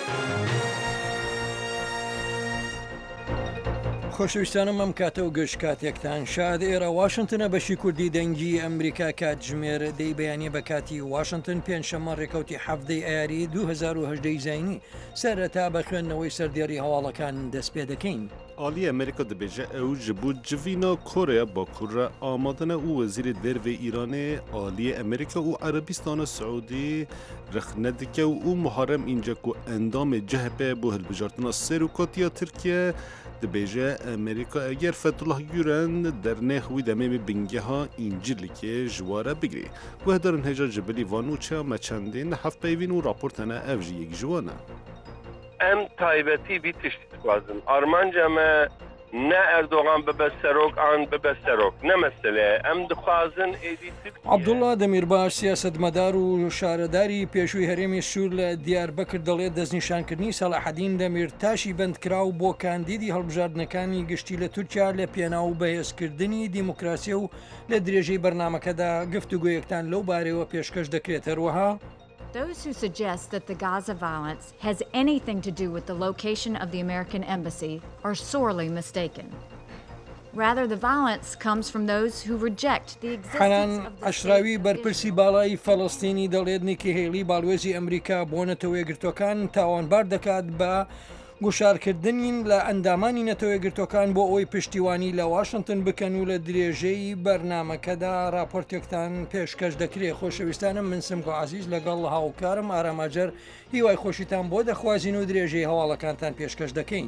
خۆشەویستانم ئەم کاتە و گەشت کاتێکتان شاد ئێرە واشنگتنە بەشی کوردی دەنگی ئەمریکا کاتژمێر دەی بەیانی بە کاتی واشنگتن پێنجشەممە ڕێکەوتی هەفتەی ئایاری 2010 زینی سەرەتا بە خوێندنەوەی سەردێڕی هەواڵەکان دەست پێ دەکەین. آلی امریکا دبیجه او جبو جوینا کره با کره آمدن او وزیر درو ایران آلی امریکا و عربستان سعودی رخندکه و او محرم اینجا که اندام جهبه بو هلبجارتنا سروکاتیا ترکیه دبیجه امریکا اگر فتح گیرن در نخوی دمه بنگه ها اینجلی که جواره بگیری و هدارن هجا جبلی وانوچه مچندین هفت پیوین و راپورتنا افجی یک جوانه ام تایبەتی بیتشت دخوازن ئارمانجا me ne Erdoğan ببەسەرۆک an ببەسەرۆک نەمەسلێ ئەم دخوازن عەبدوڵڵا دەمیرباش سیاسەتمەدار و شارەداری پێشووی هەرێمی سوور لە دیاربەکر دەڵێت دەستنیشانکردنی سەلاحەدین دەمیر تاشی بەندکراو بۆ کاندیدی هەڵبژاردنەکانی گشتی لە تورکیا لە پێناو بەهێزکردنی دیموکراسی و لە درێژەی بەرنامەکەدا گفتوگۆیەکتان لەو بارەوە پێشکەش دەکرێت هەروەها. Those who suggest that the Gaza violence has anything to do with the location of the American embassy are sorely mistaken. Rather, the violence comes from those who reject the existence of the ئەشراوی بەرپرسی باڵای فەڵەستینی دەڵێت نیکی هێلی باڵوێزی ئەمریکا بۆ نەتەوەیەگرتوەکان تاوانبار دەکات بە گوشارکردنین لە ئەندامانی نەتەوەیەگرتوەکان بۆ ئەوەی پشتیوانی لە واشنگتن بکەن و لە درێژەی بەرنامەکەدا راپۆرتێکتان پێشکەش دەکرێت. خۆشەویستانم من سمکۆ عزیز لەگەڵ هاوکارم ئاراماجەر هیوای خۆشیتان بۆ دەخوازین و درێژەی هەواڵەکانتان پێشکەش دەکەین.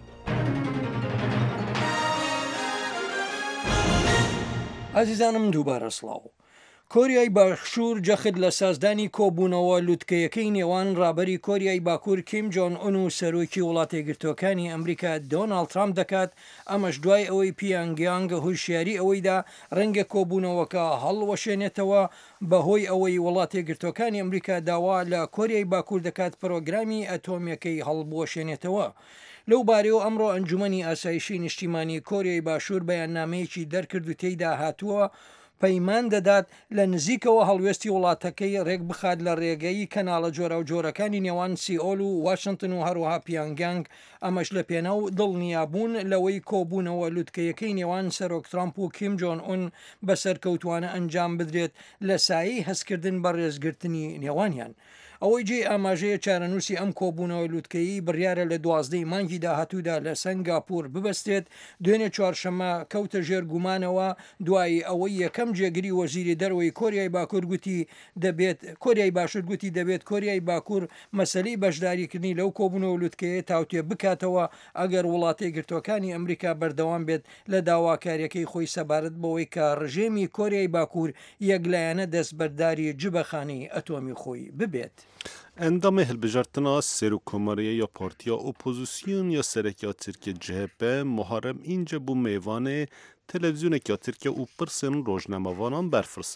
عزیزانم دووبارە سڵاو. کۆریای باشوور جەخت لە سازدانی کۆبوونەوە لووتکەیەکەی نێوان ڕابەری کۆریای باکوور کیم جۆن ئون و سەرۆکی وڵاتە یەکگرتووەکانی ئەمریکا دۆناڵد ترامپ دەکات ئەمەش دوای ئەوەی پیانگیانگە هوشیاری ئەوەیدا ڕەنگە کۆبوونەوەکە هەڵوەشێنێتەوە بەهۆی ئەوەی وڵاتە یەکگرتووەکانی ئەمریکا داوا لە کۆریای باکوور دەکات پرۆگرامی ئەتۆمیەکەی هەڵبوەشێنێتەوە. لەو بارەوە ئەمڕۆ ئەنجومەنی ئاسایشی نیشتیمانی کۆریای باشوور بەیاننامەیەکی دەرکرد و تێیدا هاتووە پەیمان دەدات لە نزیکەوە هەڵوێستی وڵاتەکەی ڕێک بخات لە ڕێگەی کەناڵە جۆرە و جۆرەکانی نێوان سیئۆل و واشنگتن و هەروەها پیانگیانگ ئەمەش لە پێناو دڵنیابوون لەوەی کۆبوونەوە لووتکەیەکەی نێوان سەرۆک ترامپ و کیم جۆن ئون بەسەر کەوتوانە ئەنجام بدرێت لە سایەی هەستکردن بە ڕێزگرتنی نێوانیان. ئەوەی جێ ئاماژەیە چارەنووسی ئەم کۆبوونەوە لووتکەیی بڕیارە لە 12 مانگی داهاتوودا لە سنگاپور ببەستێت دوێنێ چوارشەمە کەوتە ژێر گومانەوە دوای ئەوەی یەکەم جێگری وەزیری دەرەوەی کۆریای باکوور گوتی دەبێت کۆریای باشوور گوتی دەبێت کۆریای باکوور مەسەلەی بەشداریکردنی لەو کۆبوونەوە لووتکەیە تاوتێ بکاتەوە ئەگەر وڵاتە یەکگرتووەکانی ئەمریکا بەردەوام بێت لە داواکاریەکەی خۆی سەبارەت بەوەی کە ڕژێمی کۆریای باکوور یەکلایەنە دەستبەرداری جبەخانەی ئەتۆمی خۆی ببێت. اندام هلبجارتنا سروکماریه یا پارتیا اپوزیسیون یا سرکیا ترکیه CHP محرم اینجا بو میوان تلویزیون کیا ترکیه او پرسن روزنامه‌وانان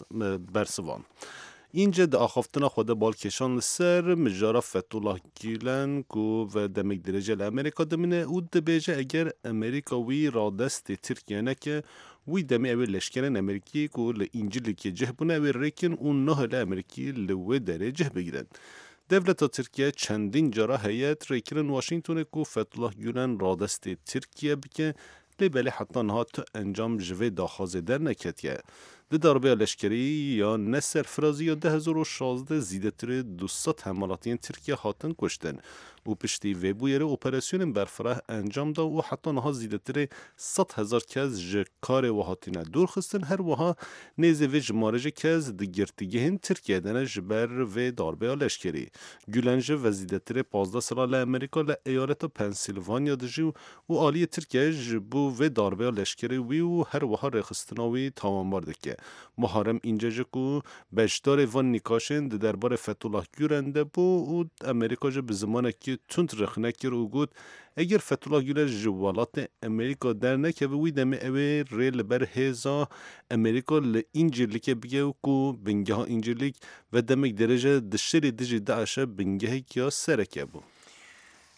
برسوان. اینجا د آخافتنا خود بالکشان سر مجارا فتوله گیلن کو و دمک درجه لامریکا دمینه او دبیجه اگر امریکاوی را دست ترکیه نکه وی دمی اوی لشکرین امریکی کو لإنجیلی که جهبونه اوی ریکن اون نه لامریکی لوی داره جه بگیرن. دولت ترکیه چندین جرا هیئت ریکرن واشنگتن کو فتوله گیلن را دست ترکیه بکه لیبلی حتی نهات انجام جوی داخوازه در نکتیه. ده darbe leşkeri ya ne serfrazı ya 2016 ziydetir 200 hamalatiyen Türkiye hatın kuşten. و پشتی و بویره اپراسیون برفراه انجام دا و حتی نها زیدتر 100,000 کس کار و هاتینه دور خستن هر وها نیزه و جمارج کس دگرتگه هن ترکیه دنه جبر و داربه لشکری. گولنج و زیدتر 15 سال امریکا لایالت پنسیلوانیا دجی و آلی ترکیه جبو و داربه لشکری وی و هر وها رخستناوی تمام که محرم اینجا جکو بشدار وان نیکاشن دربار فتوله گورنده بو و امریکا جب زمانه که تند رخنه کر و گود اگر فتوله گوله جوالات امریکا در نکه وی دمه اوی ریل بر هزا امریکا لینجلیک بگه و کو بنگه ها اینجلیک و دمک درجه دشتری دیجی دعشه بنگه کیا سرکه بو.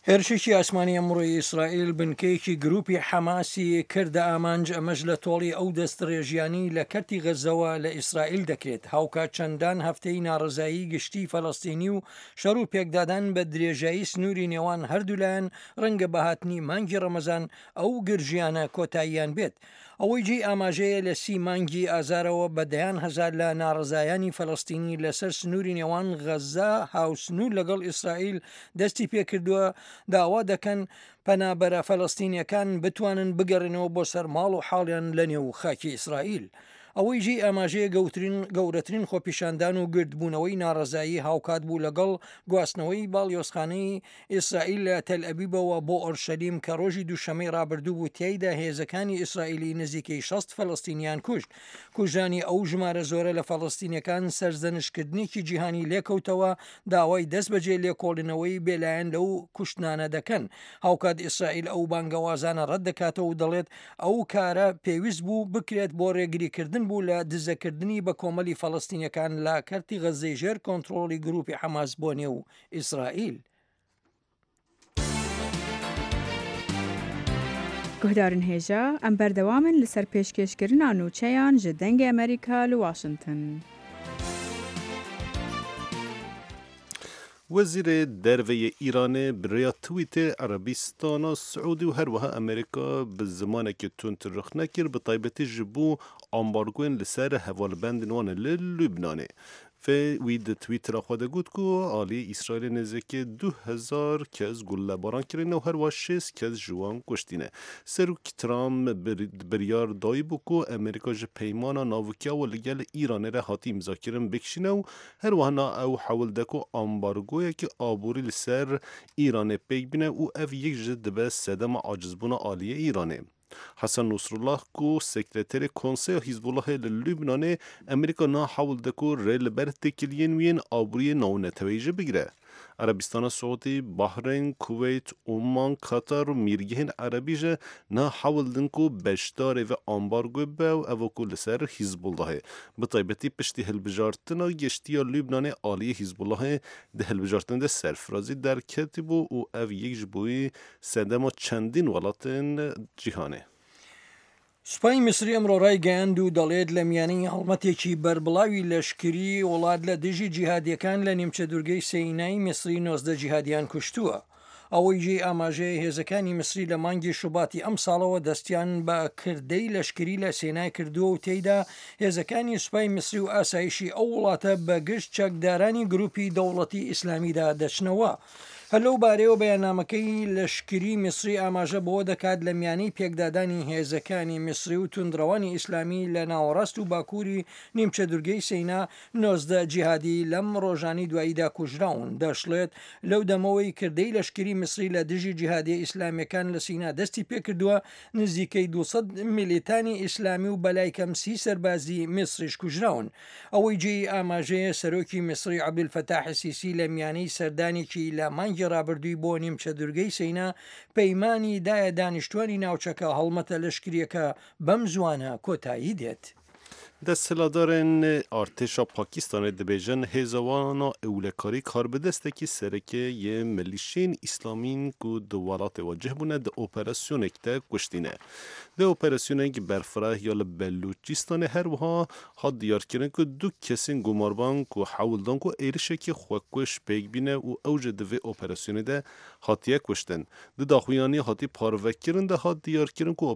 هێرشێکی ئاسمانی ئەمڕۆی ئیسرائیل بنکەیەکی گروپی حەماسی کردە ئامانج ئەمەش لە تۆڵی ئەو دەستڕێژیانی لە کەرتی غەزەوە لە ئیسرائیل دەکرێت. هاوکات چەندان هەفتەی ناڕزایی گشتی فەڵەستینی و شەڕ و پێکدادان بە درێژایی سنووری نێوان هەردوولایەن ڕەنگە بەهاتنی مانگی ڕەمەزان ئەو گرژیانە کۆتاییان بێت. ئەوەی جێی ئاماژەیە لە 30 مانگی ئازارەوە بە دەیان هەزار لە ناڕزایانی فەڵەستینی لەسەر سنووری نێوان غەزە هاوسنوور لەگەڵ ئیسرائیل دەستی پێکردووە داوا دەکەن پەنابەرە فەڵەستینیەکان بتوانن بگەڕێنەوە بۆ سەر ماڵ و حاڵیان لە نێو خاکی ئیسرائیل. ئەوەی ژی ئاماژەیە گەورەترین خۆپیشاندان و گردبوونەوەی ناڕزایی هاوکات بوو لەگەڵ گواستنەوەی باڵیۆزخانەی ئیسرائیل لە تەل ئەبیبەوە بۆ ئۆرشەلیم کە ڕۆژی دووشەمەی ڕابردوو بوو تیایدا هێزەکانی ئیسرائیلی نزیکەی 60 فەڵەستینیان کوشت. کوژانی ئەو ژمارە زۆرە لە فەڵەستینیەکان سەرزەنشکردنێکی جیهانی لێکەوتەوە داوای دەست بەجێ لێکۆڵینەوەی بێلایەن لەو کوشتانە دەکەن. هاوکات ئیسرائیل ئەو بانگەوازانە ڕەت دەکاتەوە و دەڵێت ئەو کارە پێویست بوو بکرێت بۆ ڕێگریکردن بوو لە دزەکردنی بە کۆمەلی فەڵەستینیەکان لە کەرتی غەزەی ژێر کۆنتڕۆڵی گروپی حەماس بۆ نێو ئیسرائیل. گهدارن هێژە ئەم بەردەوامن لەسەر پێشکەشکردنا نوچەیان ji dengê ئەمریکا li Washington. وزیر دروی ایران برای تویت عربستان سعودی و هر وها امریکا به زمانی که تونت رخ نکر به طیبتی جبو امبارگوین لسر حوالبند نوان لبنانه و وید تویتر خود گود که آلی اسرائیل نزدیک 2000 کس گله باران کرده و هر و 6 کس جوان کشتینه. سروک ترام بریار دایی بو که امریکا جه پیمانا ناوکیا و لگل ایران را حاتی امضا کردن بکشینه و هر وحنا او حول دکو امبارگوی که آبوری لسر ایران پیک بینه و اف یک جد به صدم عاجزبون آلی ایرانه. حسن نصرالله کو سکرتر کنسه حزب الله لبنان امریکا نا حاول دکو ریل بر تکلین وین آبوری نونتویجه بگیره. عربستان سعودی، بحرین، کویت، عمان، قطر و میرگهن عربیجه نا حاول دنکو بشتار و امبارگو به و اوکو لسر حزب الله. بطیبتی پشتی هلبجارتنا گشتیا لبنان عالی حزب الله ده هلبجارتن ده سرفرازی در کتب و او یک جبوی سندما چندین ولاتن جهانه. سوپای میسری ئەمڕۆ ڕایگەیاند و دەڵێت لە میانەی هەڵمەتێکی بەربڵاوی لەشکری وڵات لە دژی جیهادیەکان لە نیمچە دوورگەی سینای میسری 19 جیهادیان کوشتووە. ئەوەی ژێ ئاماژەیە هێزەکانی میسری لە مانگی شوباتی ئەم ساڵەوە دەستیان بە کردەی لەشکری لە سێنای کردووە و تێیدا هێزەکانی سوپای میسری و ئاسایشی ئەو وڵاتە بە گشت چەکدارانی گروپی دەوڵەتی ئیسلامیدا دەچنەوە. هەلو بارەوە بەیاننامەکەی لەشکری میسری ئاماژە بۆ دەکات لە میانەی پێکدادانی هێزەکانی میسری و توندڕەوانی ئیسلامی لە ناوەڕاست و باکووری نیمچە دوورگەی سینا 19 جیهادی لەم ڕۆژانی دواییدا کوژراون. دەشڵێت لەو دەمەوەی کردەی لەشکری میسری لە دژی جیهادی ئیسلامیەکان لە سینا دەستی پێکردووە نزیکەی 200 میلیتانی ئیسلامی و بەلای کەم 30 سەربازی میسریش کوژراون. ئەوەی جێی ئاماژەیە سەرۆکی میسری عەبدولفەتاح السیسی لە میانەی سەردانێکی لە مانگی ڕابردووی بۆ نیمچە دوورگەی سینا پەیمانی دایە دانیشتوانی ناوچەکە هەڵمەتە لەشکریەکە بەم زوانە کۆتایی دێت. دستهلادارن ارتشا پاکستان دبیجن هزوانا اولکاری کار به دسته که سرکه یه ملیشین اسلامین که دوالات واجه بونه ده اپراسیون اکته کشتینه. ده اپراسیون اک برفره یا لبلوچستان هر وها ها دیار کرن که دو کسین گماربان که حولدان که ایرشه که خوکش پیگ بینه و اوج دوی اپراسیون ده هاتیه کشتن. ده داخویانی هاتی پاروکرن ده ها دیار کرن که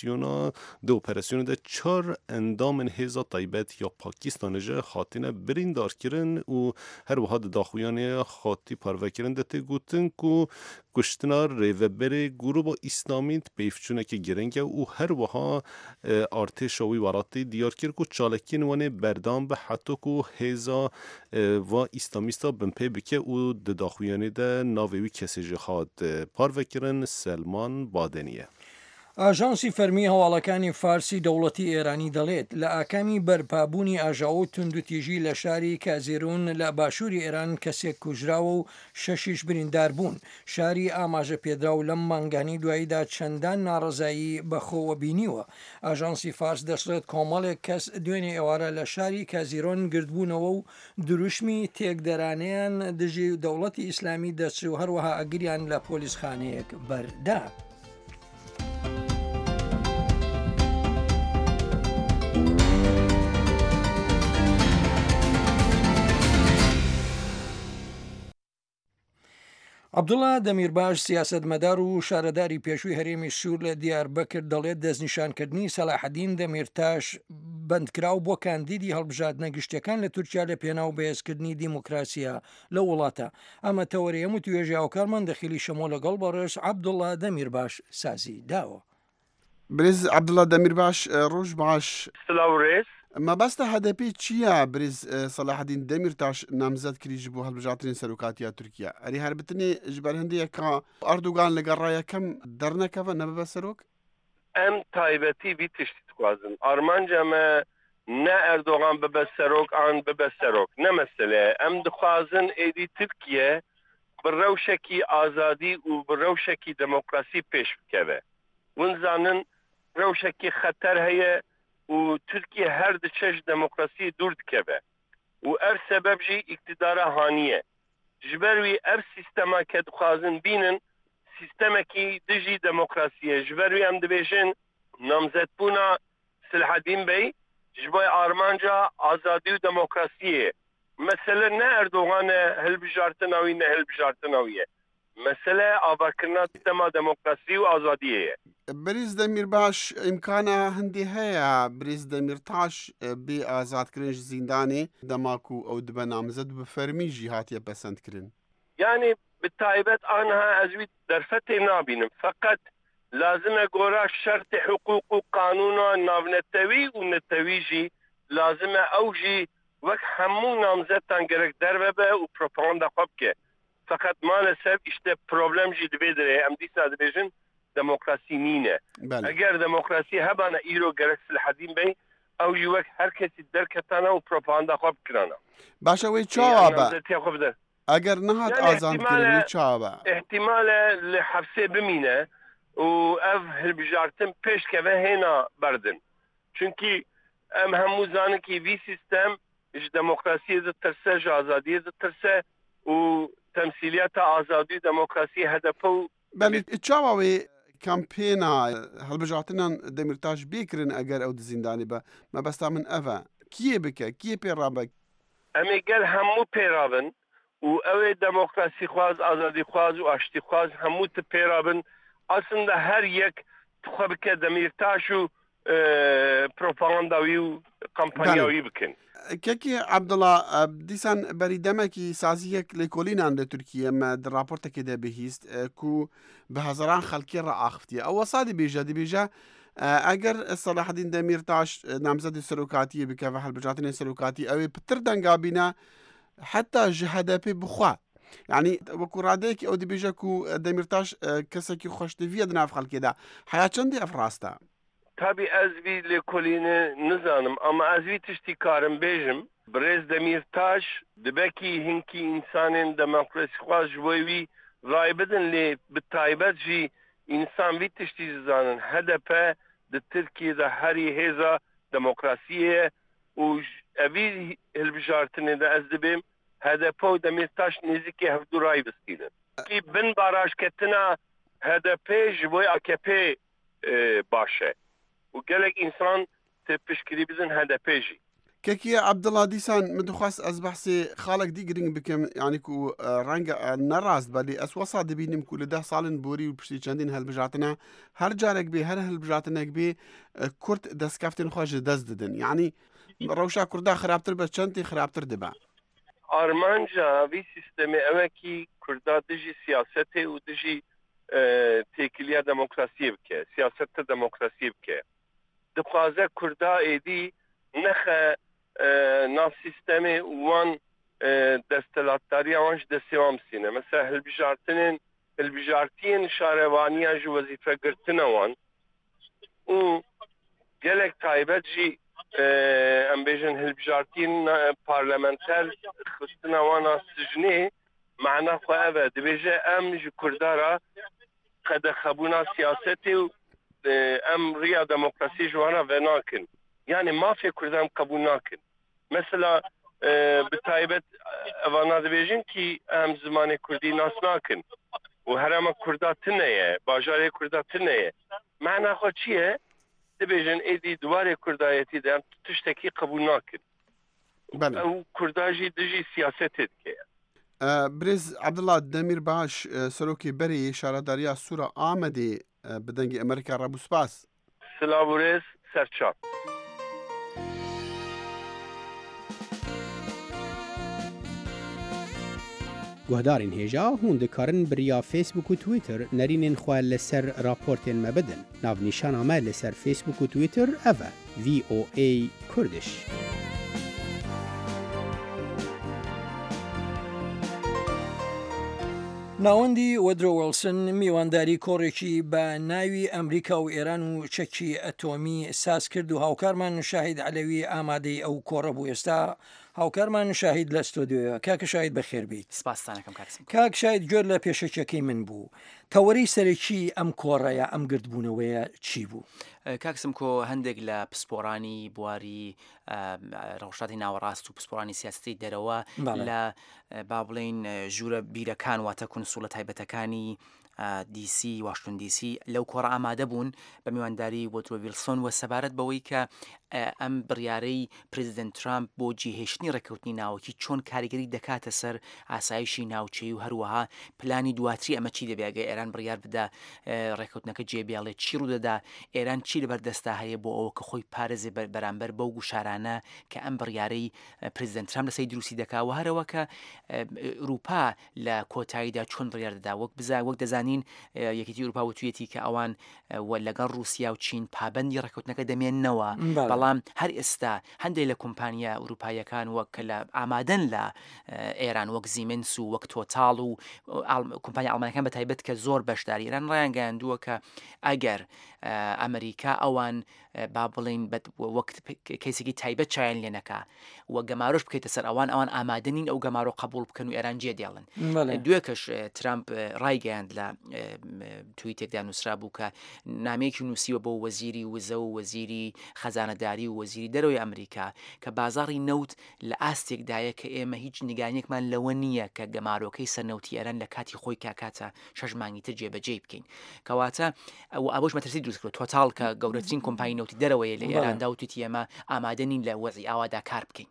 اپراسیون ده 4 اندامن هز طیبت یا پاکستان جه خاطینه برین دار کرن و هر وحد داخویانی خاطی پرو کرن دته گوتن که کشتنا ریوبر گروه اسلامی پیفچونه که گرنگه و هر وها ارتشاوی وراتی دیار کرد که چالکین وانه بردام به حتی که هزا و اسلامیستا بمپی بکه و داخویانی ده ناویوی کسی جه خواد پرو کرن سلمان بادنیه. ئاژانسی فەرمی هەواڵەکانی فارسی دەوڵەتی ئێرانی دەڵێت لە ئاکامی بەرپابوونی ئاژاوە توندوتیژی لە شاری کازیرۆن لە باشووری ئێران کەسێک کوژراوە و 6 بریندار بوون. شاری ئاماژە پێدرا و لەم مانگانی دواییدا چەندان ناڕزایی بەخۆوە بینیوە. ئاژانسی فارس دەسڵێت کۆمەڵێک کەس دوێنێ ئێوارە لە شاری کازیرۆن گردبوونەوە و دروشمی تێکدەرانیان دژی دەوڵەتی ئیسلامی دەچی و هەروەها ئەگریان لە پۆلیسخانەیەک بەردا. عەبدوڵڵا دەمیرباش سیاسەتمەدار و شارەداری پێشووی هەرێمی سوور لە دیاربەکر دەڵێت دەستنیشانکردنی سەلاحەدین دەمیرتاش بەندکراو بۆ کاندیدی هەڵبژاردنە گشتیەکان لە تورکیا لە پێناو بەهێزکردنی دیموکراسیە لە وڵاتە. ئەمە تەوەریە و توێژی هاوکارمان دەخیلی شەمۆ لەگەڵ بەڕێز عەبدوڵڵا دەمیرباش سازی داوە. برێز عەبدوڵڵا دەمیرباش ڕۆژ باش. سلااوڕێز مەبەستە هەدەپی چییە برێز سەلاحەدین دەمیرتاش نامزەد کریژ بۆ هەڵبژاردنی سەرۆکاتیە تورکیا ئەری هەربتنی ji ber hindiyeka Erdogan li gel rayekêm dernekeve nebibe serok? em taybetî vî tiştî dixwazin. Armanca me ne Erdogan bibe serok an bibe serok. Ne mesele em dixwazin êdî Tirkiye bi rewşekî azadî û bi rewşekî demokrasî pêş bikeve. Hûn zanin rewşekî xeter heye û Tirkiye her diçe ji demokrasiyê dûr dikeve. û ev sebeb jî iktidara haniye. Ji ber wî ev sîstema ke dixwazin bînin sîstemekî dijî demokrasiye. Ji ber wî em dibêjin namzetbûna Silahedîn Bey ji bo armanca azadî û demokrasiyê. Mesele ne Erdogan e hilbijartina wî ne hilbijartina wî ye. Mesele avakirina sîstema demokrasî û azadiyê ye. برێز دەمیرباش ئیمکانە هەندێ هەیە برێز دەمیرتاش بێ ئازادکردن ji زیندانê demak û ew dibe namzet bi fermî jî hatiye pesendkirin. Yani bi taybet anha ez wî derfetê nabînim. Feqet lazim e gora şertê hiqûq û qanûna navnetewî û netewî jî lazim e ew jî wek hemû namzetan gerek dervebe û propaganda xwe bike. Feqet maalesef işte problem jî divê dirê em dîsa dibêjin demokrasî nîne. Eger demokrasî hebane îro gerek Silahedîn Bey ew jî wek her kesî derketane û propaganda xwe bikirane. Başa wê çawa be eger nehat azadkirin wê çawa be ihtimale li hevsê bimîne û ev hilbijartin pêşkeve hêna berdin. Çünkü em hemû zanin ki vî sîstem ji demokrasiyê ditirse ji azadiyê ditirse û temsîliyeta azadî demokrasiyê hedefe û çawa wê kampêna hilbijartinan Demirtaş bêkirin eger ew di zîndanê be mebesta min ev e kîyê bike kîyê pê rabe em ê gel hemû pêrabin û ew ê demokrasî xwaz azadî xwaz û aştî xwaz hemû tu pêrabin aslında her yek dixwe bike Demirtaş û propaganda wî û kampanya wî bikin. Kekî Abdullah dîsan berî demekî saziyek lêkolînan li Tirkiye me di raportekê de bihîst ku bi hezaran xelkê re axiftiye. Ew wesa dibêje dibêje eger Selahedîn Demirtaş namzedê serokatiyê bike ve hilbijartinê serokatî ew ê pitir denga bîne heta ji HDP bixwe. Yani wekû radeyekî ew dibêje ku Demirtaş kesekî xweşteviye di nav xelkê de. Heya çendî ev rast e? Tabii ez vî lêkolînê nizanim ama ez vî tiştî karim bêjim Birêz Demirtaş dibekî hinkî însanên demokrasî xwaz ji bo wî ray bidin lê bi taybet jî însan vî tiştî zizanin HDP di Tirkiyeyê herî hêza demokrasiyê û evî hilbijartinê de ez dibêm HDP û Demirtaş nêzîkî hevdû ray bistînin. Kî bin baraşketina HDP ji bo AKP baş e. û gelek însan tê piştgirî bizin HDP jî. Kekî Abdullah dîsan min dixwast ez behsê xalek dî giring bikim yanî ku renga nerast belê ez wesa dibînim ku li 10 salên borî û piştî çendîn hilbijartina her carek bê her hilbijatinek bê Kurd destkeftên xwe ji dest didin. Yani rewşa Kurda xirabtir be çend tê xirabtir dibe. Armanca vî sistemê evekî Kurda dijî siyasetê û dijî têkiliya demokrasiyê bike, siyasette demokrasiyê bike. Dixwaze Kurda êdî nexe nav sistemê wan destelatdariya wan ji destê wan bisîne. Mesela hilbijartiyên şarevaniya ji wezîfegirtina wan و gelek taybet jî em bêjin hilbijartiyên parlamenter xistina wana sijnê mena xwe ev e dibêje em ji Kurda qedexebûna siyasetê û em riya demokrasî ji wana venakin yani mafya Kurdan qebûl nakin mesela bi taybet evana dibêjin ki em zimanê Kurdî nas nakin û herema Kurda tune ye bajarê Kurda tune ye mena xwe çi ye dibêjin êdî duwarê Kurdayetî de em tiştekî qebûl nakin ew Kurda jî dijî siyasetê dike برێز عەبدوڵڵا دەمیرباش سەرۆکی بەری شارەداریya سوورە ئامەدێ bi dengê Amerîka rebû spas Silav û rêz serçak گوهدارین هێژا هون دikarin biriya Facebook û Twitter nerînên xwe li ser raportên me bidin. Navnîşana me li ser Facebook û Twitter ev e VOA Kurdish. ناوەندی وەدرۆ وەلسن میوانداری کۆڕێکی بە ناوی ئەمریکا و ئێران و چەکی ئەتۆمی ساز کرد و هاوکارمان شاهید عەلەوی ئامادەی ئەو کۆڕە بوو ئێستا هاوکارمان شاهید لە ستۆدیۆیە کاکە شاهید بەخێربیت کاک شاهید گوێر لە پێشەکەی من بوو تەوەرەی سەرەکی ئەم کۆڕەیە ئەم گردبوونەوەیە چی بوو؟ کاکسم کۆ هەندێک لە پسپۆرانی بواری ڕەوشاتی ناوەڕاست و پسپۆرانی سیاستی دەرەوە لە با بڵێن ژوورە بیرەکان واتە کونسوڵە تایبەتەکانی دیسی واشنگتن دیسی لەو کۆڕە ئامادە بوون بە میوانداری وۆدرۆ ویلسۆن و سەبارەت بەوەی کە ئەم بڕیارەی پرزیدنت ترامپ بۆ جێهێشتنی ڕێکەوتنی ناوەکی چۆن کاریگەری دەکاتە سەر ئاسایشی ناوچەی و هەروەها پلانی دواتری ئەمە چی دەبێگە ئێران بڕیار بدە ڕێکەوتنەکە جێبیاڵێ چی ڕوودەدا ئێران چی لەبەردەستا هەیە بۆ ئەوە کە خۆی پارێزێ بەرامبەر بەو گوشارانە کە ئەم بڕیارەی پرزیدنت ترامپ لەسەری دروستی دەکات و هەرەوە کە ئەوروپا لە کۆتاییدا چۆن بڕیار دەدا وەک دەزانین یەکێتی ئەوروپا وتوێتی کە ئەوان لەگەڵ رووسیا و چین پابەندی ڕێکەوتنەکە دەمێننەوە بەڵام هەر ئێستا هەندێک لە کۆمپانیا ئەوروپایەکان وەک لە ئامادەن لە ئێران وەک زیمنس و وەک تۆتاڵ و کۆمپانیا ئەڵمانەکان بە تایبەت کە زۆر بەشداری ئێران ڕایان گەیاندووە کە ئەگەر ئەمریکا ئەوان با بڵین وەک کەیسێکی تایبەت چایان لێ نەکا وە گەمارۆش بکەیتە سەر ئەوان ئامادەنین ئەو گەمارۆ قبول بکەن و ئێران جێدێڵن دوێکەش ترامپ ڕایگەیاند لە تویتێکدا نووسرا بوو کە نامەیەکی نووسیوە بۆ وەزیری وزە و وەزیری خەزانەداری و وەزیری دەرەوەی ئەمریکا کە بازاڕی نەوت لە ئاستێکدایە کە ئێمە هیچ نیگانێکمان لەوە نییە کە گەمارۆکەی سەرنەوتی ئێران لە کاتی خۆی کاکاتە 6 مانگی تر جێبەجێ بکەین کەواتە ئەوەش مەترسی دروست کرد تۆتاڵ کە گەورەترین کۆمپانی نەوتی دەرەوەیە لە ئێراندا و تویتی ئێمە ئامادەنین لە وەزی ئاوادا کار بکەین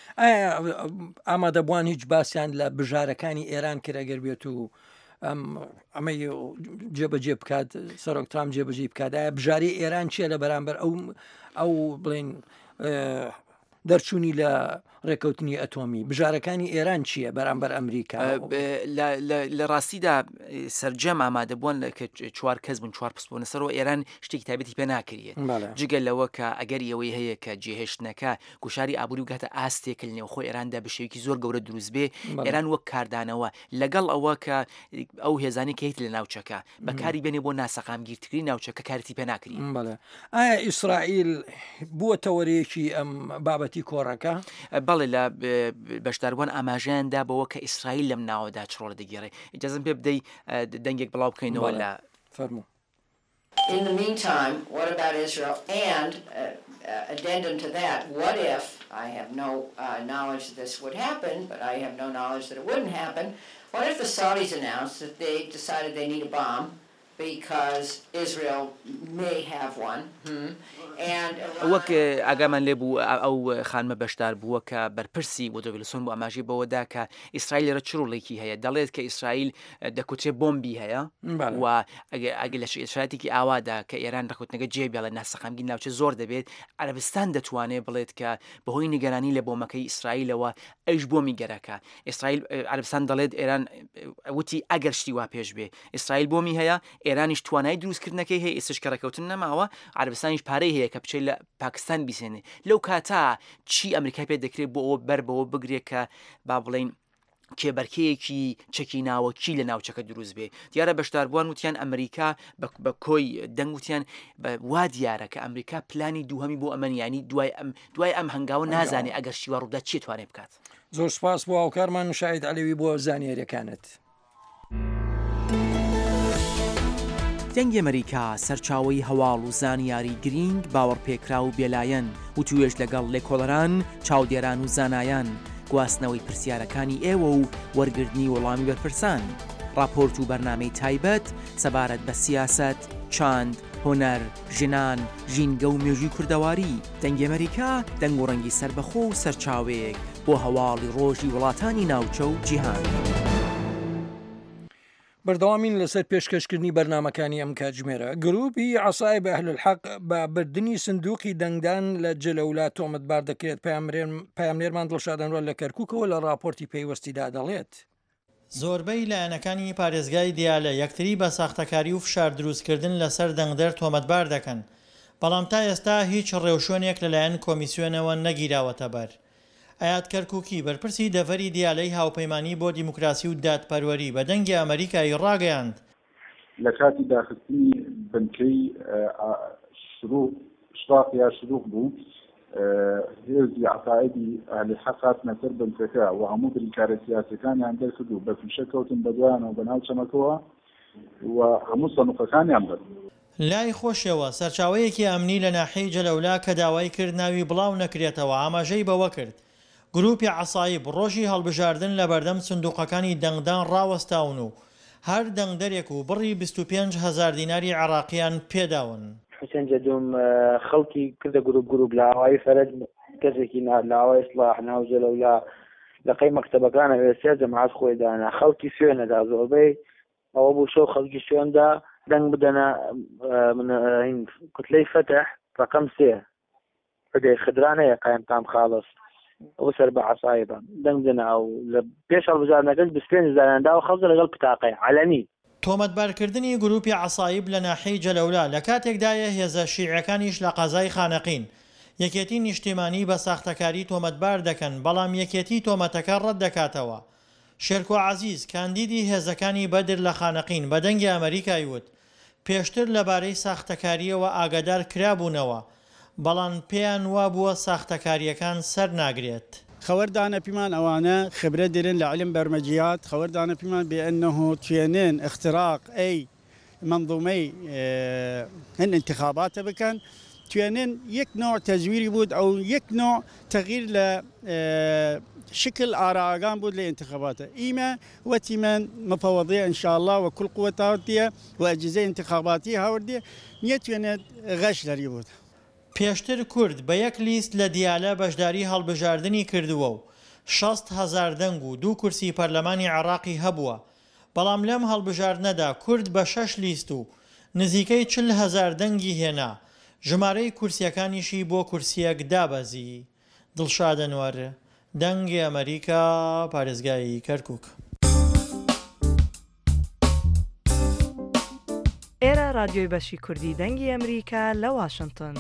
ئامادەبووان هیچ باسییان لە بژارەکانی ئێران کرەگەر بێت و ئەمە جێبەجێ بکات سەرۆک ترامپ جێبەجێ بکات بژاری ئێران چییە لە بەرامبەر ئەو بڵێن دەرچوونی لە ڕێکەوتنی ئەتۆمی بژارەکانی ئێران چییە بەرامبەر ئەمریکا لە ڕاستیدا سەررجەم ئامادەبوون کە 4 کەس بوون 4 پسپۆنە سەرەوە ئێران شتێکی تایبەتی پێ ناکرێت جگەل لەوە کە ئەگەر ئەوەی هەیە کە جێهێشتنەکە گوشاری ئابووری بگاتە ئاستێک لە نێوخۆی ئێراندا بە شێوەیەکی زۆر گەورە دروست بێ ئێران وەک کاردانەوە لەگەڵ ئەوە کە ئەو هێزانی کە هیت لە ناوچەکە بەکاری بێنێ بۆ ناسەقامگیرتکردنی ناوچەکە کارتی پێ ناکرێت ئایا ئیسرائیل بووە تەوەرەیەکی ئەم بابەتی کۆڕەکە بەڵێ لە بەشداربوون ئاماژەیاندا بەوە کە ئیسرائیل لەم ناوەدا چڕۆڵە دەگێڕێ ئیجازەم پێ بدەی دەنگێک بڵاو بکەینەوە لە فەرموو. In the meantime, what about Israel? And addendum to that, what if, I have no knowledge that this would happen, but I have no knowledge that it wouldn't happen, what if the Saudis announced that they decided they need a bomb because Israel may have one, وەک ئاگامان لێ بوو ئەو خانمە بەشدار بووە کە بەرپرسی وۆدرۆ ویلسۆن بۆ ئاماژەی بەوەدا کە ئیسرائیل لێرە چڕوڵێکی هەیە دەڵێت کە ئیسرائیل دەکوترێ بۆمبی هەیە و ئەگەر لە شرایەتێکی ئاوادا کە ئێران ڕێکەوتنەکە جێبێڵێ ناسەقامگیر ناوچە زۆر دەبێت عەرەبستان دەتوانێت بڵێت کە بەهۆی نیگەرانی لە بۆمەکەی ئیسرائیلەوە ئەویش بۆمی گەرەکە ئیسرائیل عەرەبستان دەڵێت ئێران وتی ئەگەر شتی وا پێش بێ ئیسرائیل بۆمی هەیە ئێرانیش توانای دروستکردنەکەی هەیە ئێستش کە ڕێکەوتن نەماوە عەرەبستانیش پارەی هەیە کە بچێت لە پاکستان بیسێنێ لەو کاتا چی ئەمریکای پێ دەکرێت بۆ ئەوە بەربەوە بگرێت کە با بڵێن کێبەرکەیەکی چەکی ناوەکی لە ناوچەکە دروست بێ. دیارە بەشداربووان وتیان ئەمریکا بە کۆی دەنگ وتیان وا دیارە کە ئەمریکا پلانی دووهەمی بۆ ئەمەنیانی دوای ئەم هەنگاوە نازانێ ئەگەر شیوە ڕوودا چی توانێت بکات. زۆر سپاس بۆ هاوکارمان شاید عەلەوی بۆ زانیاریەکانت. دەنگی ئەمریکا سەرچاوەی هەواڵ و زانیاری گرنگ باوەڕپێکرا و بێلایەن و توێژ لەگەڵ لێکۆڵەران، چاودێران و زانایان، گواستنەوەی پرسیارەکانی ئێوە و وەرگردنی وەڵامی بەرپرسان، راپۆرت و بەرنامەی تایبەت سەبارەت بە سیاست، چاند، هۆنەر، ژنان، ژینگە و مێژووی کوردەواری. دەنگی ئەمریکا دەنگ و ڕەنگی سەربەخۆ و سەرچاوەیەک بۆ هەواڵی ڕۆژی وڵاتانی ناوچە و جیهان. بەردەوامین لەسەر پێشکەشکردنی بەرنامەکانی ئەم کاتژمێرە. گروپی عەسای بە ئەهل الحەق بە بردننی سندوقی دەنگدان لە جلەولا تۆمەتبار دەکرێت. پەیامنێرمان دڵشادەنوە لە کەرکووکەوە لە راپۆرتی پێیوەستیدا دەڵێت زۆربەی لایەنەکانی پارێزگای دیالە یەکتری بە ساختەکاری و فشار دروستکردن لەسەر دەنگدەر تۆمەتبار دەکەن، بەڵام تا ئێستا هیچ ڕێوشۆنێک لەلایەن کۆمیسیۆنەوە نەگیراوەتە بەر. ئايات کەرکووکی بەرپرسی دەڤەری دیالەی هاوپەیمانی بۆ دیموکراسی و دادپەروەری بە دەنگی ئەمریکایی ڕاگەیاند. لە کاتی داخستنی بنکەی شراق یا شروق بوو هێزی عەقایدی ئەهل الحەق هاتنە سەر بنکەکە و هەموو بریکارە سیاسیەکانیان دەرکرد و بە فیشە کەوتن بەدوایانەوە بە ناو چەمەکەوە و هەموو سەنوقەکانیان برد. لای خۆشەوە سەرچاوەیەکی ئەمنی لە ناحیەی جەلەولا کە داوای کرد ناوی بڵاو نەکرێتەوە ئاماژەی بەوە کرد. گروپی عەسایی ڕۆژی هەڵبژاردن لە بەردەم سندوقەکانی دەنگدان ڕاوەستاون و هەر دەنگدەرێک و بڕی 25,000 دیناری عێراقیان پێداون. حسێن جەدوم خەڵکی کردە گروپ لە ئاوایی فەرەج کەسێکی لە ئاوای ئیسلاح ناو جەلەولا لە قەی مەکتەبەکانە وێسێ جەماعەت خۆی دانا خەڵکی سوێنەدا زۆربەی ئەوە بوو شەو خەڵکی سوێندا دەنگ بدەنە کوتلەی فەتح ڕقەم 3 پگەی خدرانەیە قایم تام خاڵس ئەو سەر بە عەسایی بە دەنگ بدەنە ئەو لە پێش هەڵبژاردنەکەش 25,000 و خەڵک لەگەڵ پتاقەی عەلەمی. تۆمەتبارکردنی گروپی عەسایب لە ناحیەی جەلەولا لە کاتێکدایە هێزە شیعەکانیش لە قەزای خانەقین یەکێتی نیشتیمانی بە ساختەکاری تۆمەتبار دەکەن، بەڵام یەکێتی تۆمەتەکە ڕەت دەکاتەوە. شێرکۆ عەزیز کاندیدی هێزەکانی بەدر لە خانەقین بە دەنگی ئەمریکای وت پێشتر لەبارەی ساختەکاریەوە ئاگادار کرابوونەوە، بەڵام پێیان وابووە ساختەکاریەکان سەر ناگرێت. خبردانا بمان أوانا خبرة درن لعلم برمجيات خبردانا بمان بأنه تشينين اختراق أي منظومي هن انتخابات بكن تشينين يك نوع تزويري بود أو يك نوع تغيير ل شكل آراء بود لانتخاباته إيما وتمن مفوضية إن شاء الله وكل قوة وردية وأجهزة انتخاباتية وردية نيتوين غش لريبود. پێشتر کورد بە یەک لیست لە دیالە بەشداری هەڵبژاردننی کردووە و 60,000 دەنگ و 2 کورسی پەرلەمانی عێراقی هەبووە، بەڵام لەم هەڵبژاردنەدا کورد بە 6 لیست و نزیکەی 40,000 دەنگی هێنا، ژمارەی کورسیەکانیشی بۆ کورسیەک دابەزی. دڵشادەنوەر دەنگی ئەمریکا پارێزگای کەرکووک. ئێرە رادیۆی بەشی کوردی دەنگی ئەمریکا لە واشنگتن.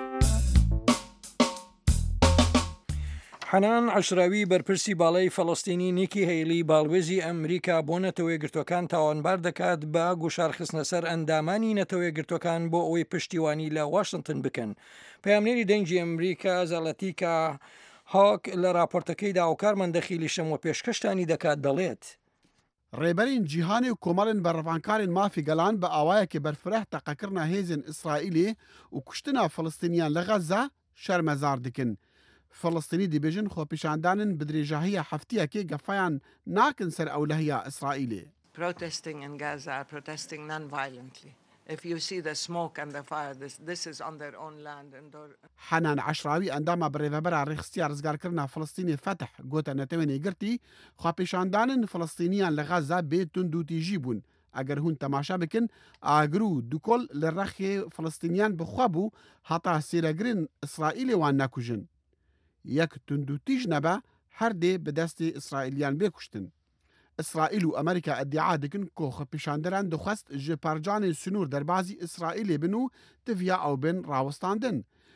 حەنان عەشراوی بەرپرسی باڵای فەڵەستینی نیکی هەیلی باڵوێزی ئەمریکا بۆ نەتەوە یەکگرتوەکان تاوانبار دەکات بە گوشارخستنە سەر ئەندامانی نەتەوە یەکگرتوەکان بۆ ئەوەی پشتیوانی لە واشنگتن بکەن. پەیامنێری دەنگی ئەمریکا زەڵەتیکا هاک لە راپۆرتەکەیدا هاوکارمان دەخیلی شەموە پێشکەشتانی دەکات دەڵێت ڕێبەرین جیهانی و کۆمەڵن بەڕەوانکارین مافی گەلان بە ئاوایەکی بەرفرەح تەقەکردنا هێزن ئیسرائیلی و کوشتنا فەڵەستینیان لە غەزە شەرمەزار دکن. فەڵەستینی دیبێژن خۆپیشاندانن بدرێژاهیە هەفتیەکێ گەفەیان ناکن سەر ئەولەهیە ئیسرائیلی. Protesting in Gaza are protesting non-violently. If you see the smoke and the fire, this is on their own land. حەنان عەشراوی ئەندامە بەڕێوەبەرە ڕێخستیا ڕزگارکردنا فەڵەستینی فەتح گۆتە نەتەوێنی گرتی خۆپیشاندانن فەڵەستینیان لە غەزە بێ تند و تیژی بوون. ئەگەر هون تەماشا بکن ئاگر و دوکۆل لە ڕەخێ فەڵەستینیان بخوا بوو هەتا سێرەگرن ئیسرائیلی وان نەکوژن. یەک تند و تیژ نەبە هەردێ بەدەستی ئیسرائیلیان بێکوشتن. ئیسرائیل و ئەمریکا ئەدعا دکن کۆ خۆپیشاندەران دەخواست ji پەرجانên سنوور دەربازی ئیسرائیلێ بن و تڤیا ئەو بن ڕاوەستاندن.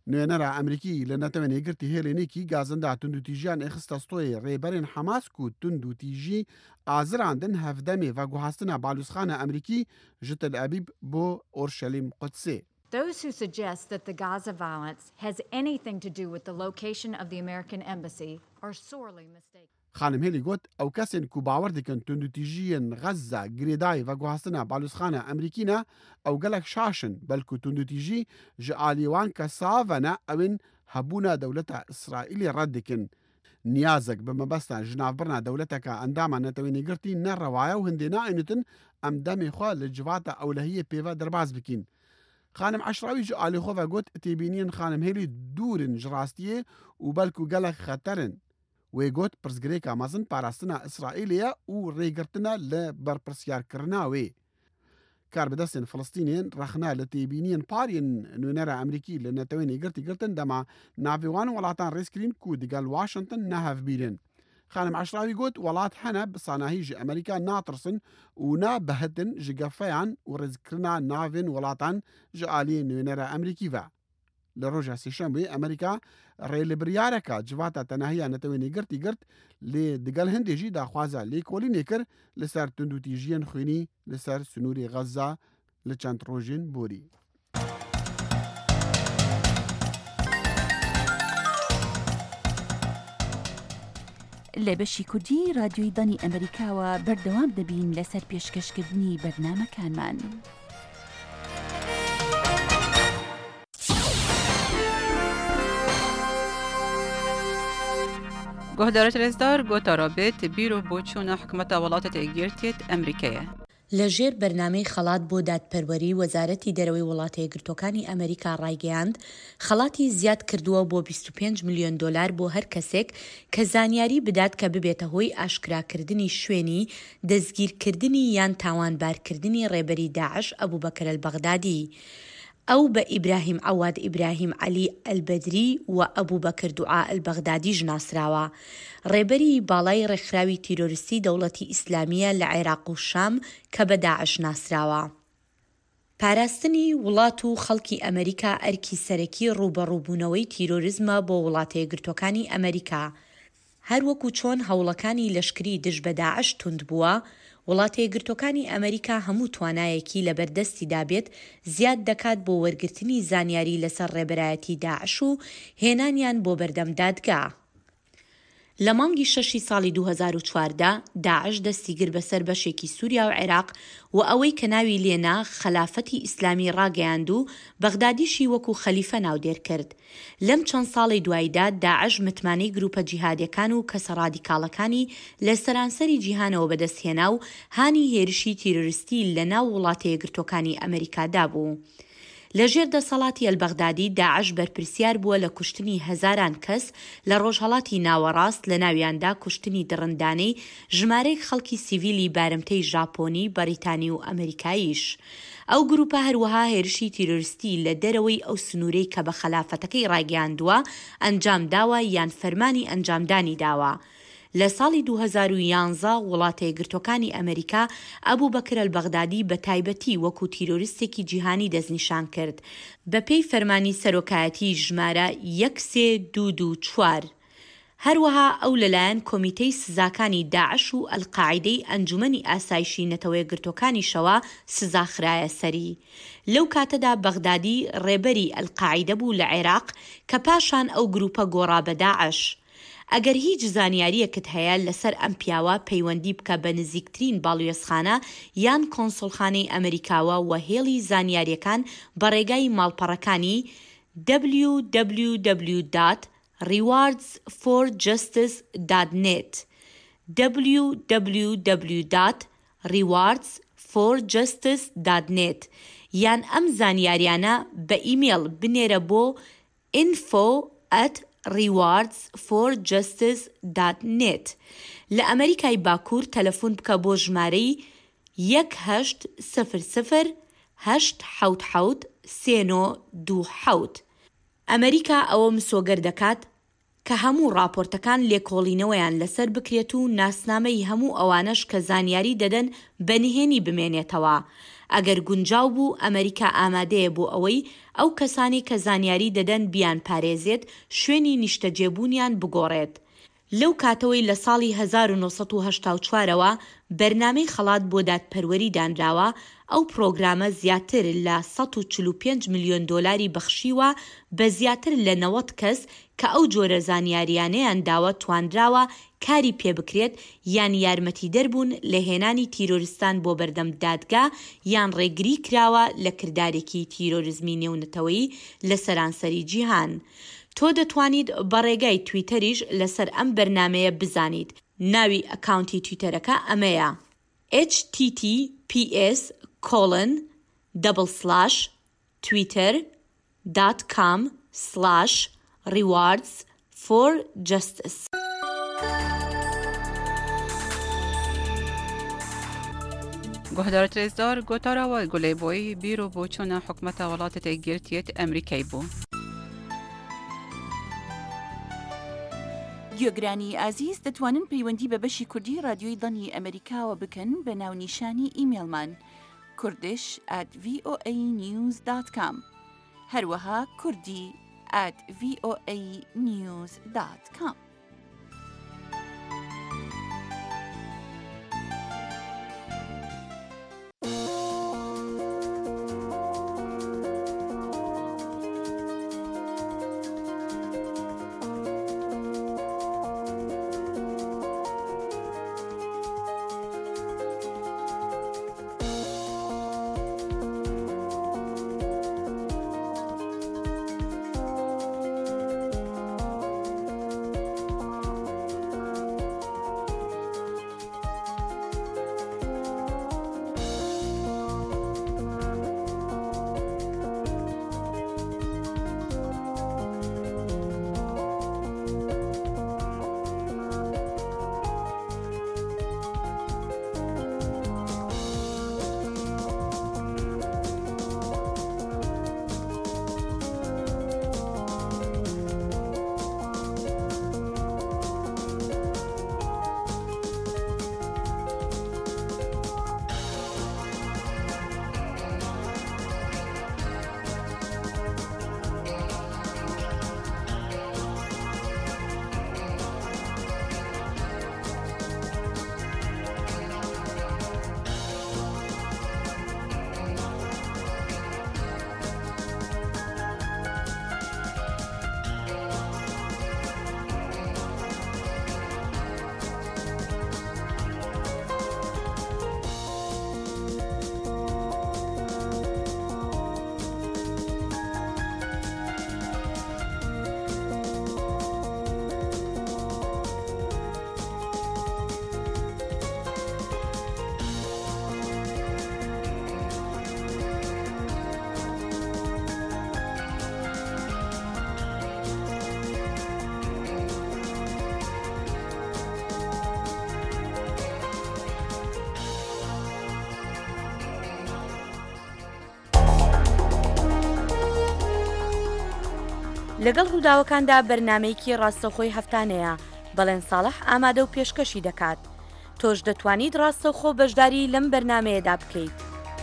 نوێنەرە ئەمریکی لە نەتەوێنێگرتی هێلێنێکی گازندا توندوتیژیان ئێخستە ستۆی ڕێبەرێن حەماس و توندوتیژی ئازراندن هەفدەمێ و گوهاستنە بالوسخانە ئەمریکی ji Tel Aviv بۆ ئۆرشەلیم قودسێ. Those who suggest that the Gaza violence has anything to do with the location of the American embassy are sorely mistaken. خانم هێلی گوت ئەو کەسێن کو باوەڕ دەکەن توندوتیژیەن غەزە گرێدای و گوهاستنە بالوسخانە ئەمریکینە ئەو گەلک شاشن بەلکو توندوتیژی ji ئالیێوان کە ساڤەنە ئەوێن هەبوونە دەولەتە ئیسرائیلی ڕەت دەکەن. نیازێک بە مەبەستە ژناوبڕنا دەولەتەکە ئەندامان نەتەوێنێگرتی نەڕەوایە و هەندێ نائێنتن ئەم دەمێخوا لە جواتە ئەولەهیە پێوە دەرباز بکەین. خانم عشراوی ji ئالیخۆڤە گوت تێبینیên خانم هێلی دوورن ji rastiyê û belku gelek xeterin. Wê got pirsgirêka mezin parastina İsraîlê û rêgirtina li berpirsyarkirina wê. Kar bi destên Filistînên rexna li têbîniyên pariyên nûnera Emerîkî li netewênêgirtî girtin dema navê wan welatan rêskirîn ku digel Washington nehevbîrin. Xanim Eşravî got welat hene bi sanahî ji Emerîka natirsin û nabehitin ji gefeyan û rêzkirina navên welatan ji aliyê nûnera Emerîkî ve. Li roja sêşemê Emerîka rêlibiryareka civata tenahiya netewênêgirtî girt lê digel hindê jî daxwaza lêkolînê kir li ser tundûtîjiyên xwînî li ser sunûrê Xeza li çend rojên borî. لە بەشی کوردی رادیۆی دانی ئەمریکاوە بەردەوام دەبین لەسەر پێشکەشکردنی بەرنامەکانمان. گهدارت رزدار گوتا رابط بیرو بۆچوونە حکومەتە وڵاتە تێگیرتێت ئەمریکایە. لە ژێر بەرنامەی خەڵات بۆ دادپەروەری وەزارەتی دەرەوەی وڵاتە یەکگرتوەکانی ئەمریکا ڕایگەیاند خەڵاتی زیاد کردووە بۆ 25 میلیۆن دلار بۆ هەر کەسێک کە زانیاری بدات کە ببێتە هۆی ئاشکراکردنی شوێنی دەستگیرکردنی یان تاوانبارکردنی ڕێبەری داعش ئەبوبەکر البەغدادی. ئەو بە ئیبراهیم عەواد ئیبراهیم عەلی ئەلبەدری و ئەبوبەکر دوعا البەغدادی ژناسراوە. ڕێبەری باڵای ڕێکخراوی تیرۆریستی دەوڵەتی ئیسلامیە لە عێراق و شام کە بە داعش ناسراوە. پاراستنی وڵات و خەڵکی ئەمریکا ئەرکی سەرەکی ڕوبەڕووبوونەوەی تیرۆریزمە بۆ وڵاتە یەکگرتوەکانی ئەمریکا. هەروەکو چۆن هەوڵەکانی لەشکری دژ بە داعش توند بووە، وڵاتە یەکگرتوەکانی ئەمریکا هەموو توانایەکی لە بەردەستی دابێت زیاد دەکات بۆ وەرگرتنی زانیاری لەسەر ڕێبەرایەتی داعش و هێنانیان بۆ بەردەم دادگا. لە مانگی 6 ساڵی 2014 داعش دەستی گر بەسەر بەشێکی سووریا و عێراق و ئەوەی کە ناوی لێنا خەلافەتی ئیسلامی ڕاگەیاند و بەغدادیشی وەکو خەلیفە ناودێر کرد. لەم چەند ساڵی دواییدا داعش متمانەی گروپە جیهادیەکان و کەسە ڕادیکاڵەکانی لە سەرانسەری جیهانەوە بەدەستهێنا و هانی هێرشی تیرۆریستی لە ناو وڵاتە یەکگرتوەکانی ئەمریکادا بوو. لەژێر دەسەڵاتی ئەلبەغدادی داعش بەرپرسیار بووە لە کوشتنی هەزاران کەس لە ڕۆژهەڵاتی ناوەڕاست لە ناویاندا کوشتنی دڕندانەی ژمارەی خەڵکی سیڤیلی بارمتەی ژاپۆنی، بەریتانی و ئەمریکاییش. ئەو گروپە هەروەها هێرشی تیرۆریستی لە دەرەوەی ئەو سنوورەی کە بە خەلافەتەکەی ڕاگەیاندووە ئەنجام داوە یان فەرمانی ئەنجامدانی داوە. لە ساڵی 2011 وڵاتە یەکگرتوەکانی ئەمریکا ئەبوبەکر البەغدادی بە تایبەتی وەکو تیرۆریستێکی جیهانی دەستنیشان کرد بە پێی فەرمانی سەرۆکایەتی ژمارە 1224. هەروەها ئەو لەلایەن کۆمیتەی سزاکانی داعش و ئەلقاعیدەی ئەنجومەنی ئاسایشی نەتەوە یەکگرتوەکانیشەوە سزاخرایە سەری. لەو کاتەدا بەغدادی ڕێبەری ئەلقاعیدە بوو لە عێراق کە پاشان ئەو گروپە گۆڕا بە داعش. ئەگەر هیچ زانیاریەکت هەیە لەسەر ئەم پیاوە پەیوەندی بکە بە نزیکترین باڵوێزخانە یان کۆنسڵخانەی ئەمریکاوە و هێڵی زانیاریەکان بە ڕێگای ماڵپەڕەکانی www.rewardsforjustice.net www.rewardsforjustice.net یان ئەم زانیاریانە بە ئیمێل بنێرە بۆ info@rewardsforjustice.net. لە ئەمریکای باکوور تەلەفۆن بکە بۆ ژمارەی 1-800-877-3927. ئەمریکا ئەوە مسۆگەر دەکات کە هەموو راپۆرتەکان لێکۆڵینەوەیان لەسەر بکرێت و ناسنامەی هەموو ئەوانش کە زانیاری دەدەن بەنهێنی بمێنێتەوە. ئەگەر گونجاو بوو ئەمریکا ئامادەیە بۆ ئەوەی ئەو کەسانی کە زانیاری دەدەن بیان پارێزێت شوێنی نیشتەجێبوونیان بگۆڕێت. لەو کاتەوەی لە ساڵی 1984ەوە بەرنامەی خەڵات بۆ دادپەروەری دانراوە، ئەو پرۆگرامە زیاتر لە 145 میلیۆن دۆلاری بەخشیوە بە زیاتر لە 90 کەس کە ئەو جۆرە زانیاریانەیان داوە توانراوە کاری پێبکرێت یان یارمەتی دەربوون لە هێنانی تیرۆریستان بۆ بەردەم دادگا یان ڕێگری کراوە لە کردارێکی تیرۆریزمی نێونەتەوەیی لە سەرانسەری جیهان. تۆ دەتوانیت بە ڕێگای تویتەریش لەسەر ئەم بەرنامەیە بزانیت. ناوی ئەکاونتی تویتەرەکە ئەمەیە https://twitter.com/rewards4justice. گۆهدارە ترێزدار گۆتاراوە گولێبۆی بیرۆ بۆ چۆنە حکومەتە وڵاتە تێگرتیێت ئەمریکای بوو. گوێگرانی ئازیز دەتوانن پەیوەندی بە بەشی کوردی رادیۆی دڵنی ئەمریکاوە بکەن بە ناونیشانی ئیمێلمان kurdish@voanews.com هەروەها kurdi@voanews.com. لەگەڵ ڕووداوەکاندا بەرنامەیەکی ڕاستەوخۆی هەفتانەیە، بەڵێن ساڵح ئامادە و پێشکەشی دەکات. تۆش دەتوانیت ڕاستەوخۆ بەشداری لەم بەرنامەیەدا بکەیت.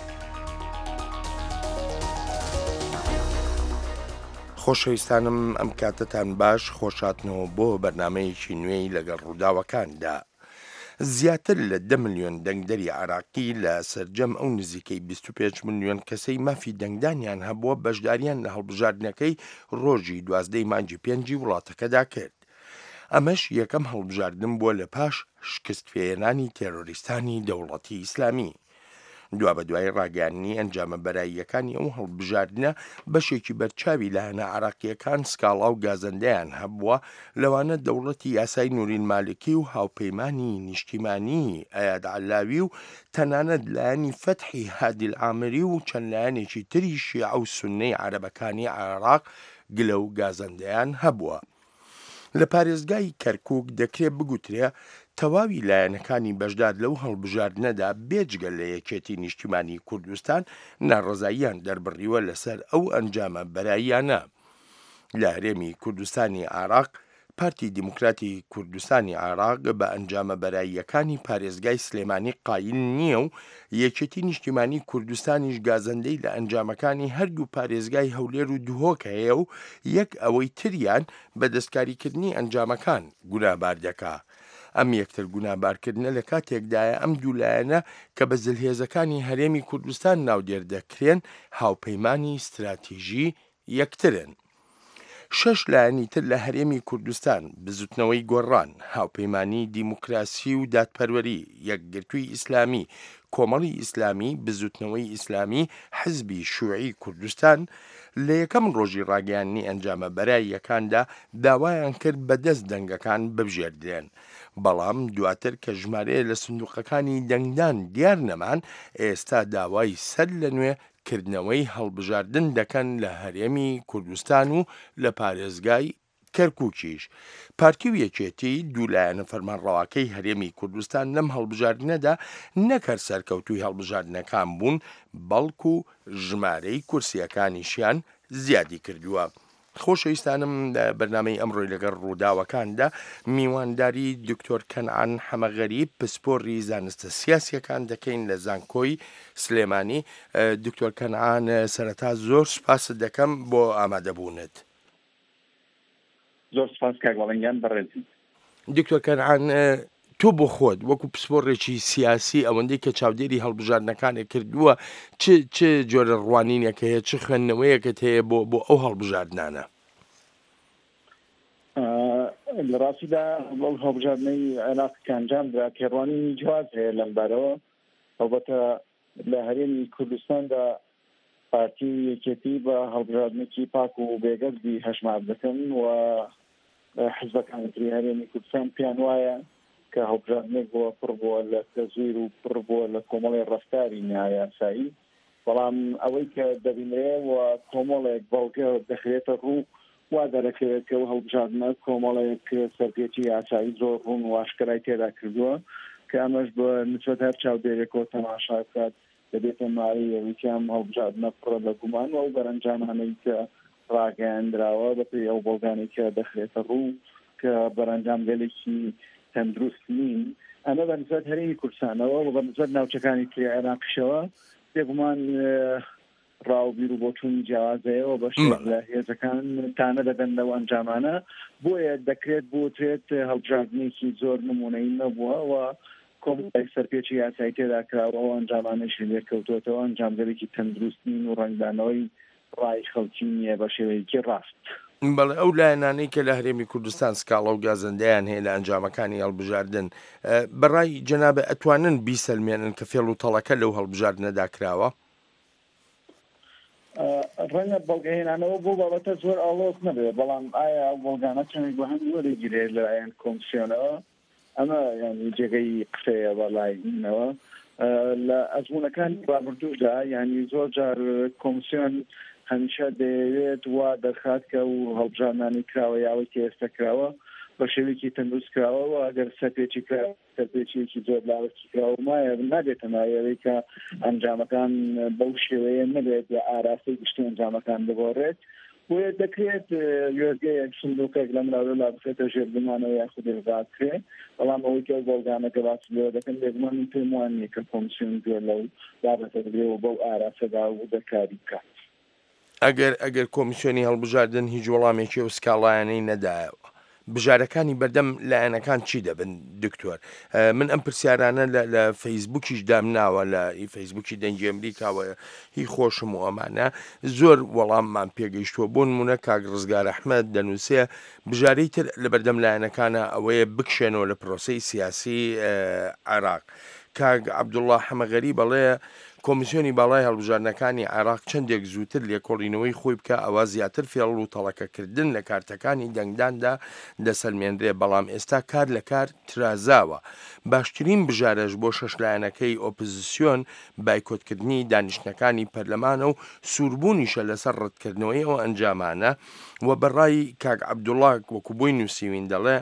خۆشەویستانم ئەم کاتتان باش خۆشاتنەوە بۆ بەرنامەیەکی نوێی لەگەڵ ڕووداوەکاندا. زیاتر لە 10 میلیۆن دەنگدەری عراقی لە سەرجەم ئەو نزیکەی 25 میلیۆن کەسەی مافی دەنگدانیان هەبووە بەشداریان لە هەڵبژاردنەکەی ڕۆژی 12 مانگی 5 وڵاتەکەدا کرد. ئەمەش یەکەم هەڵبژاردن بووە لە پاش شکستفێنانی تێرۆریستانی دەوڵەتی ئیسلامی. دوا بە دوای ڕاگەیاندنی ئەنجامە بەراییەکانی ئەو هەڵبژاردنە بەشێکی بەرچاوی لە هەنە عراقیەکان سکاڵا و گازەندەیان هەبووە، لەوانە دەوڵەتی یاسای نورین مالکی و هاوپەیمانی نیشتیمانی ئەیاد عەلاوی و تەنانەت لایەنی فەتحی هادی العامری و چەند لایەنێکی تری شیعە و سوننەی عەرەبەکانی عێراق گلە و گازەندەیان هەبووە. لە پارێزگای کەرکووک دەکرێت بگوترێ تەواوی لایەنەکانی بەشدار لەو هەڵبژاردنەدا بێجگە لە یەکێتی نیشتیمانی کوردستان ناڕەزاییان دەربڕیوە لەسەر ئەو ئەنجامە بەراییانە. لە هەرێمی کوردستانی عێراق پارتی دیموکراتی کوردستانی عێراق بە ئەنجامە بەراییەکانی پارێزگای سلێمانی قایل نییە و یەکێتی نیشتیمانی کوردستانیش گازەندەی لە ئەنجامەکانی هەردوو پارێزگای هەولێر و دوهۆکە هەیە و یەک ئەوەی تریان بە دەستکاریکردنی ئەنجامەکان گونابار دەکا. ئەم یەکتر گونابارکردنە لە کاتێکدایە ئەم دوولایەنە کە بە زلهێزەکانی هەرێمی کوردستان ناودێر دەکرێن هاوپەیمانی استراتیژی یەکترن. 6 لایەنی تر لە هەرێمی کوردستان بزوتنەوەی گۆڕان، هاوپەیمانی دیموکراسی و دادپەروەری، یەکگرتووی ئیسلامی، کۆمەڵی ئیسلامی، بزوتنەوەی ئیسلامی، حزبی شووعی کوردستان لە یەکەم ڕۆژی ڕاگەیاندنی ئەنجامە بەراییەکاندا داوایان کرد بەدەست دەنگەکان ببژێردرێن. بەڵام دواتر کە ژمارەیە لە سندوقەکانی دەنگدان دیار نەمان، ئێستا داوای سەر لە نوێ کردنەوەی هەڵبژاردن دەکەن لە هەرێمی کوردستان و لە پارێزگای کەرکووکیش. پارتی و یەکێتی دوولایەنە فەرمانڕەواکەی هەرێمی کوردستان لەم هەڵبژاردنەدا نەکەر سەرکەوتووی هەڵبژاردنەکان بوون، بەڵکو ژمارەی کورسیەکانیشیان زیادی کردووە. خۆشەویستانم بەرنامەی ئەمڕۆی لەگەڵ ڕووداوەکاندا میوانداری دکتۆر کەنعان حەمەغەریب پسپۆڕی زانستە سیاسیەکان دەکەین لە زانکۆی سلێمانی. دکتۆر کەنعان، سەرەتا زۆر سوپاست دەکەم بۆ ئامادەبوونت. زۆر سپاس کاک وەڵەنگیان بەڕێزی. دکتۆر کەنعان، تۆ بۆ خۆت وەکو پسپۆڕێکی سیاسی ئەوەندەی کە چاودێری هەڵبژاردنەکانێک کردووە چ جۆرە ڕوانینێک هەیە، چ خوێندنەوەیەکت هەیە بۆ ئەو هەڵبژاردنانە؟ لە ڕاستیدا بەڵ هەڵبژاردنەی عێراق کانجامدرا کێڕوانینی جواز هەیە لەم بارەوە. ئەوبەتە لە هەرێمی کوردستاندا پارتی یەکێتی بە هەڵبژاردنێکی پاک و بێگەردی هەژمار دەکەن و حزبەکانی تری هەرێمی کوردستان پێیان وایە کە هەڵبژاردنێک بۆ پڕ بووە لە تەزویر و پڕ بووە لە کۆمەڵی ڕەفتاری نایاسایی. بەڵام ئەوەی کە دەبینرێ و کۆمەڵێک بەڵگە دەخرێتە ڕوو وا دەرەکەوێت کە هەڵبژاردنە کۆمەڵێک سەرپێچی یاسایی زۆر ڕوون و ئاشکرای تێدا کردووە کە ئەمەش بە نسبەت هەر چاودێرێکەوە تەماشا بکات دەبێتە ماری ئەویکیان هەڵبژاردنە پڕە لە گومان و بەرەنجامانەی کە ڕاگەیاندراوە بەپێی ئەو بەڵگانەی کە دەخرێتە ڕوو کە بەرەنجام گەلێکی تەندروست نین. ئەمە بە نسبەت هەرێمی کوردستانەوە و بە نسبەت ناوچەکانی تری عێراقیشەوە بێگومان ڕاوبیر و بۆچوونی جیاوازەیەوە بەش لە هێزەکان تانە دەدەن لەو ئەنجامانە. بۆیە دەکرێت بۆترێت هەڵبژاردنێکی زۆر نمونەی نەبووە و کۆمەڵێک سەرپێچی یاسایی تێدا کراوە ئەنجامانەشی لێکەوتوێتەوە ئەنجامگەرێکی تەندروست نین و ڕنگدانەوەی ڕای خەڵکی نییە بە شێوەیەکی ڕاست. بەڵێ ئەو لایەنانەی کە لە هەرێمی کوردستان سکاڵە و گازەندەیان هەیە لە ئەنجامەکانی هەڵبژاردن، بەڕای جەنابە ئەتوانن بیسەلمێنن کە فێڵ و تەڵەکە لەو هەڵبژاردنەدا کراوە؟ ڕەنگە بەڵگەهێنانەوە بۆ بابەتە زۆر ئاڵۆز نەبێ، بەڵام ئایا بەڵگانە چەندێک بە هەم وەرەگیرێت لە لایەن کۆمسیۆنەوە؟ ئەمە ینی جێگەی قسەیە بەڵایەوە. لە ئەزمونەکانی بابردوودا ینی زۆر جار کۆمسیۆن هەمیشە دەیەوێت وا دەرخات کە و هەڵبژاردنانی کراوە یاوەی ئێستا کراوە بە شێوەیەکی تەندروست کراوە و ئەگەر سەرپێچی سەرپێچیەکی زۆر لاوەکی کراوە مایە نابێتە مایەوەی کە ئەنجامەکان بەو شێوەیە نەبێت لە ئاراستەی گشتی ئەنجامەکان بگۆڕێت. بۆیە دەکرێت وێرگەیەک سندوقێک لە مراوە لا بخێتە ژێربمانەوە یاخود ێڵگاتکرێ، بەڵام ئەوەی کە بەڵگانەکە باس لێوە دەکەن بێگومان پێم وان نییە کە کۆمسیۆن گوێ لەو بابەتە بگرێەوە بەو ئاراستەدا و دەکاری بکات. ئەگەر کۆمیسیۆنی هەڵبژاردن هیچ وەڵامێکی و سکاڵایانەی نەدایەوە، بژارەکانی بەردەم لایەنەکان چی دەبن دکتۆر؟ من ئەم پرسیارانە لە فەیسبووکیش دامناوە، لە فەیسبووکی دەنگی ئەمریکاوە هی خۆشم و ئەمانە زۆر وەڵاممان پێگەیشتووە. بۆ نمونە کاک ڕزگار ئەحمەد دەنووسێ بژارەی تر لە بەردەم لایەنەکانە ئەوەیە بکشێنەوە لە پرۆسەی سیاسی عێراق. کاک عەبدوڵڵا حەمەغەری بەڵێ کۆمیسیۆنی باڵای هەڵبژاردنەکانی عێراق چەندێک زووتر لێکۆڵینەوەی خۆی بکە ئەوە زیاتر فێڵ و تەڵەکەکردن لە کارتەکانی دەنگداندا دەسەلمێنرێ، بەڵام ئێستا کار لە کار ترازاوە. باشترین بژارەش بۆ شەشلایەنەکەی ئۆپۆزیسیۆن بایکۆتکردنی دانیشتەکانی پەرلەمانە و سووربوونیشە لەسەر ڕەتکردنەوەی ئەو ئەنجامانە. و بەڕای کاک عەبدوڵڵا وەکو بۆی نووسیوین دەڵێ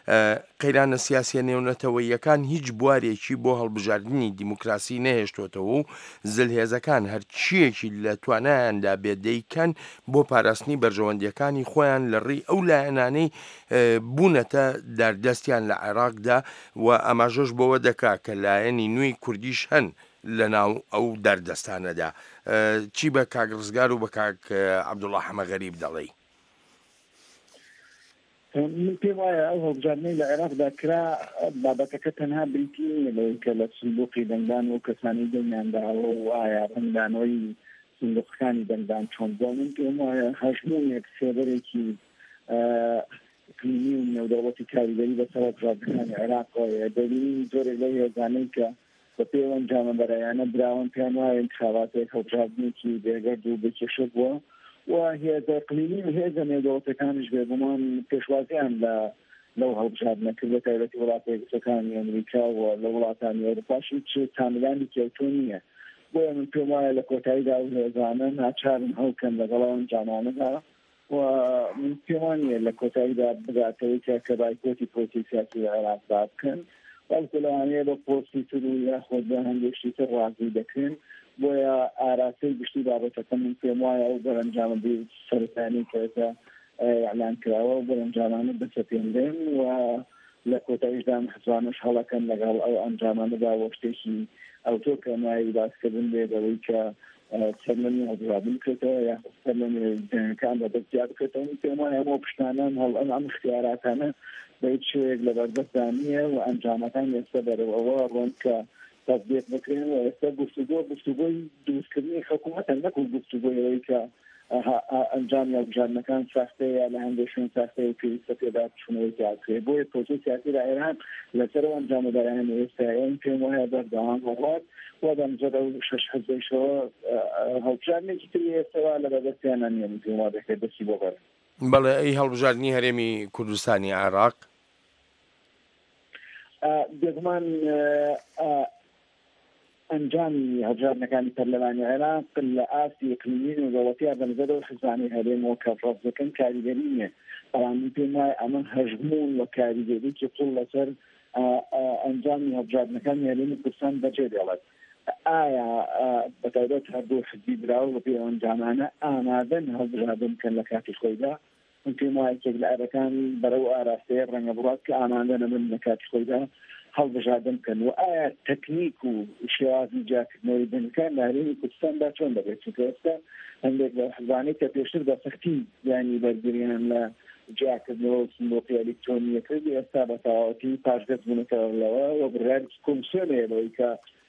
قەیرانە سیاسیە نێونەتەوەیەکان هیچ بوارێکی بۆ هەڵبژاردننی دیموکراسی نەهێشتوتەوە و زلهێزەکان هەرچیەکی لە توانایاندا بێدەیکەن بۆ پاراستنی بەرژەوەندیەکانی خۆیان لە ڕێی ئەو لایەنانەی بوونەتە دەردەستیان لە عێراقدا و ئەماژەش بۆەوە دەکا کە لایەنی نوێی کوردیش هەن لە ناو ئەو دەردەستانەدا. چی بە کاک ڕزگار و بە کاک عەبدوڵڵا حەمەغەریب دەڵێی؟ من پێم وایە ئەو هەڵبژاردنەی لە عێراقدا کرا بابەتەکە تەنها بریتی نییە لەوەی کە لە سندوقی دەنگدان و کەسانی دڵنیانداوە و وایە ڕنگدانەوەی سندوقەکانی دەنگدان چۆن بۆ من پێم وایە هەژمونێک سێبەرێکی اقلیمی و نێودەوڵەتی کاریگەری بەسەر هەڵبژاردنەکانی عێراقەوەیە دەبینی زۆرێک لەو هێزانەی کە بە پێی ئەنجامە بەرایانە براون پێیان وایە انتخاباتێک هەڵبژاردنێکی بێگەرد و بکێشە بووە و هێزە اقلیمی و هێزە نێودەوڵەتەکانیش بێگومان پێشوازیان لەو هەڵبژاردنە کرد بە تایبەتی وڵاتە یەکگرتووەکانی ئەمریکا و لە وڵاتانی ئەوروپاش هیچ تاملانی کەوتۆ نییە. بۆیە من پێم وایە لە کۆتاییدا ئەو هێزانە ناچارن هەڵکەن لەگەڵ ئەو ئەنجامانەدا و من پێم وانیە لە کۆتاییدا بگاتەوەی کە بایکۆتی پۆلیسی سیاسی لە عێراقدا بکەن بەڵکو لەوانەیە بە پۆستی تر و یاخۆت بە هەندێشتی تر ڕازی دەکەن. بۆیە ئاراستەی گشتی بابەتەکە من پێم وایە ئەو بەرەنجامە سەرەتانی کە ئەعلان کراوە و بەرەنجامانە بچەپێندرێن و لە کۆتاییشدا حزبانش هەڵەکەن لەگەڵ ئەو ئەنجامانەدا بۆ شتێکی ئەوتۆ کە مای باسکردن بێتەوەی کە سەرلەمی هەڵبژاردن بکرێتەوە یا سەرلەمی دەنگەکان بەدەستیا بکرێتەوە. من پێم وایە ئەمە پشتانان ئەم اختیاراتانە بە هیچ شوێک لە بەردەستدا نییە و ئەنجامەکان ئێستا بەرەوەوە ڕۆن کە تەطبیق بکرێن و ئێستا گفتوگۆی دروستکردنی حکوومەتە نەکو گفتوگۆیەوەی کە ئەنجامی هەڵبژاردنەکان ساختەیە لە هەندێک شوێن ساختەیە پێویستە پێدا بچوونەوەی تاکرێت. بۆیە پرۆسەی سیاسی لە عێراق لەسەر ئەنجامە بەرایان ئێستایان پێم وایە بەردەوام وڵات و دەمزەر ئەو شەش حزبەیشەوە هەڵبژاردنێکی تری ئێستاوا لە بەدەستیانە نییە. من پێم وایە دەکرێت دەستی بۆ بەر. بەڵێ ئەی هەڵبژاردننی هەرێمی کوردستانی عێراق بێگومان ئەنجامی هەڵبژاردنەکانی پەرلەمانی عێراق لە ئاستی اقلیمی و دەوڵەتیە بەنظەرەوە حزبانی هەرێمەوە کە ڕەفزەکەن کاریگەری نییە. بەڵام من پێم وایە ئەمە هەژمون و کاریگەریکی قوڵ لەسەر ئەنجامی هەڵبژاردنەکانی هەرێمی کوردستان بەجێ دێڵێت. ئایا بەتایبەت هەردوو حزبی براوە بە پێی ئەنجامانە ئامادەن هەڵبژاردن بکەن لە کاتی خۆیدا؟ من پێم وایە یەکێک لە ئەرەکان بەرەو ئاراستەیە ڕەنگە بڕات کە ئامادە نەبن لە کاتی خۆیدا هەڵبژاردن بکەن و ئایا تەکنیک و شێوازی جاکردنەوەی دەنگەکان لە هەرێمی کوردستاندا چۆن دەبێت؟ چونکە ئێستا هەندێک لە حزبانەی کە پێشتر بە سەختی یانی بەرگریان لە جاکردنەوە و سندوقی ئەلکترۆنیە کرد ئێستا بە تەواوەتی پاشگەز بوونەتەوەلەوە و بڕیارێکی کۆمیسیۆنەیە بەوەی کە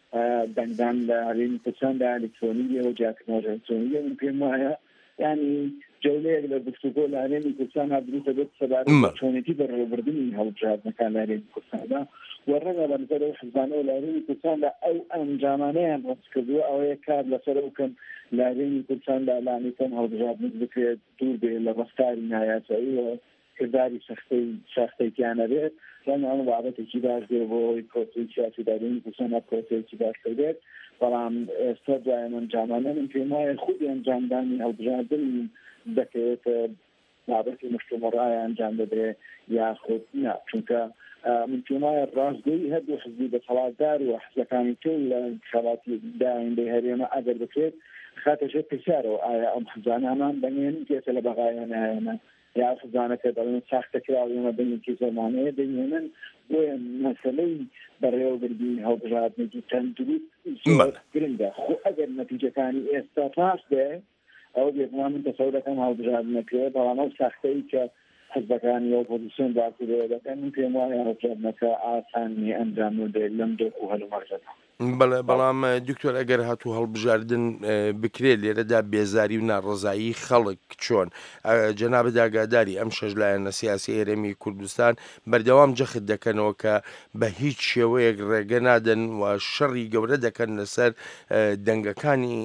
دەنگدان لە هەرێمی کوردستاندا ئەلکترۆنیە و جاکردنەوە ئەلکترۆنیە. من پێم وایە ینی جەولەیەک لە گفتوگۆ لە هەرێمی کوردستان هەبدروتە بێت سەبارەت چۆنێتی بەڕێوەبردننی هەڵبژاردنەکان لە هەرێمی کوردستاندا و ڕەنگە بەنظەرەوە حزبانەوە لە هەرێمی کوردستاندا ئەو ئەنجامانەیان ڕەت کردووە ئەوەیە کار لەسەر بکەن لە هەرێمی کوردستاندا لانیتەن هەڵبژاردن بکرێت دوور بێت لە ڕەفتاری نایاسایی و کردداری ساختەیتیانە بێت. ڕەنگە ئەمە بابەتێکی باش بێت بۆ ئەوەی پرۆسەی سیاسی لە هەرێمی کوردستاندا پرۆسەیەکی باش بێت. بەڵام ئێستا دوایە ئەنجامانە من پێم وایە خودی ئەنجامدانی هەڵبژاردن دەکەوێتە بابەتی مشتومڕایە ئەنجام بدرێت یاخود نا، چونکە من پێم وایە ڕاستگۆیی هەردوو حزبی دەسەڵاتدار و حزبەکانی تر لە انتخاباتی داهێندەی هەرێمە ئەگەر بکرێت خاتەژێت پرسیارەوە ئایا ئەم حزبانەمان بەنێن کێتە لە بەغایانەیەمە یا حزبانەکە دەڵێن ساختەکراوێمە بەنێکی زەمانەیە دەیێنن. بۆیە مەسەلەی بەڕێوەبردنی هەڵبژاردنێکی تەندروست زۆر گرنگە. خۆ ئەگەر نەتیجەکانی ئێستا ڕاست بێ ئەو بێگومان من تەسەوور دەکەم هەڵبژاردنەکرێت بەڵام ئەو ساختەی کە حزبەکانی ئۆپۆزیسیۆن باکوورەوە دەکەن من پێم وایە هەڵبژاردنەکە ئاسانی ئەنجام بدرێت لەم دۆخ و هەلومەرجەدا. بەڵام دکتۆر ئەگەر هاتوو هەڵبژاردن بکرێت لێرەدا بێزاری و ناڕزایی خەڵک چۆن جەنابە داگاداری ئەم شەش لایەنە سیاسی هەرێمی کوردستان بەردەوام جەخت دەکەنەوە کە بە هیچ شێوەیەک ڕێگە نادەن و شەڕی گەورە دەکەن لەسەر دەنگەکانی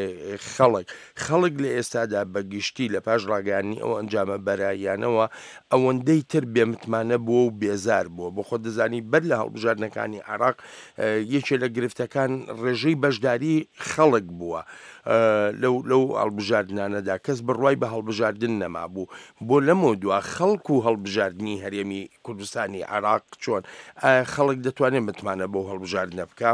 خەڵک لە ئێستادا بەگشتی لە پاش ڕاگەیاندنی ئەو ئەنجامە بەرایانەوە ئەوەندەی تر بێمتمانە بووە و بێزار بووە. بۆ خۆ دەزانی بەر لە هەڵبژاردنەکانی عێراق یەکێ لە گرفتەکان ڕێژەی بەشداری خەڵک بووە لەو هەڵبژاردنانەدا کەس بڕوای بە هەڵبژاردن نەمابوو بۆ لەمە دووە خەڵک و هەڵبژاردننی هەرێمی کوردستانی عێراق چۆن خەڵک دەتوانێت بتوانە بۆ هەڵبژاردنە بکە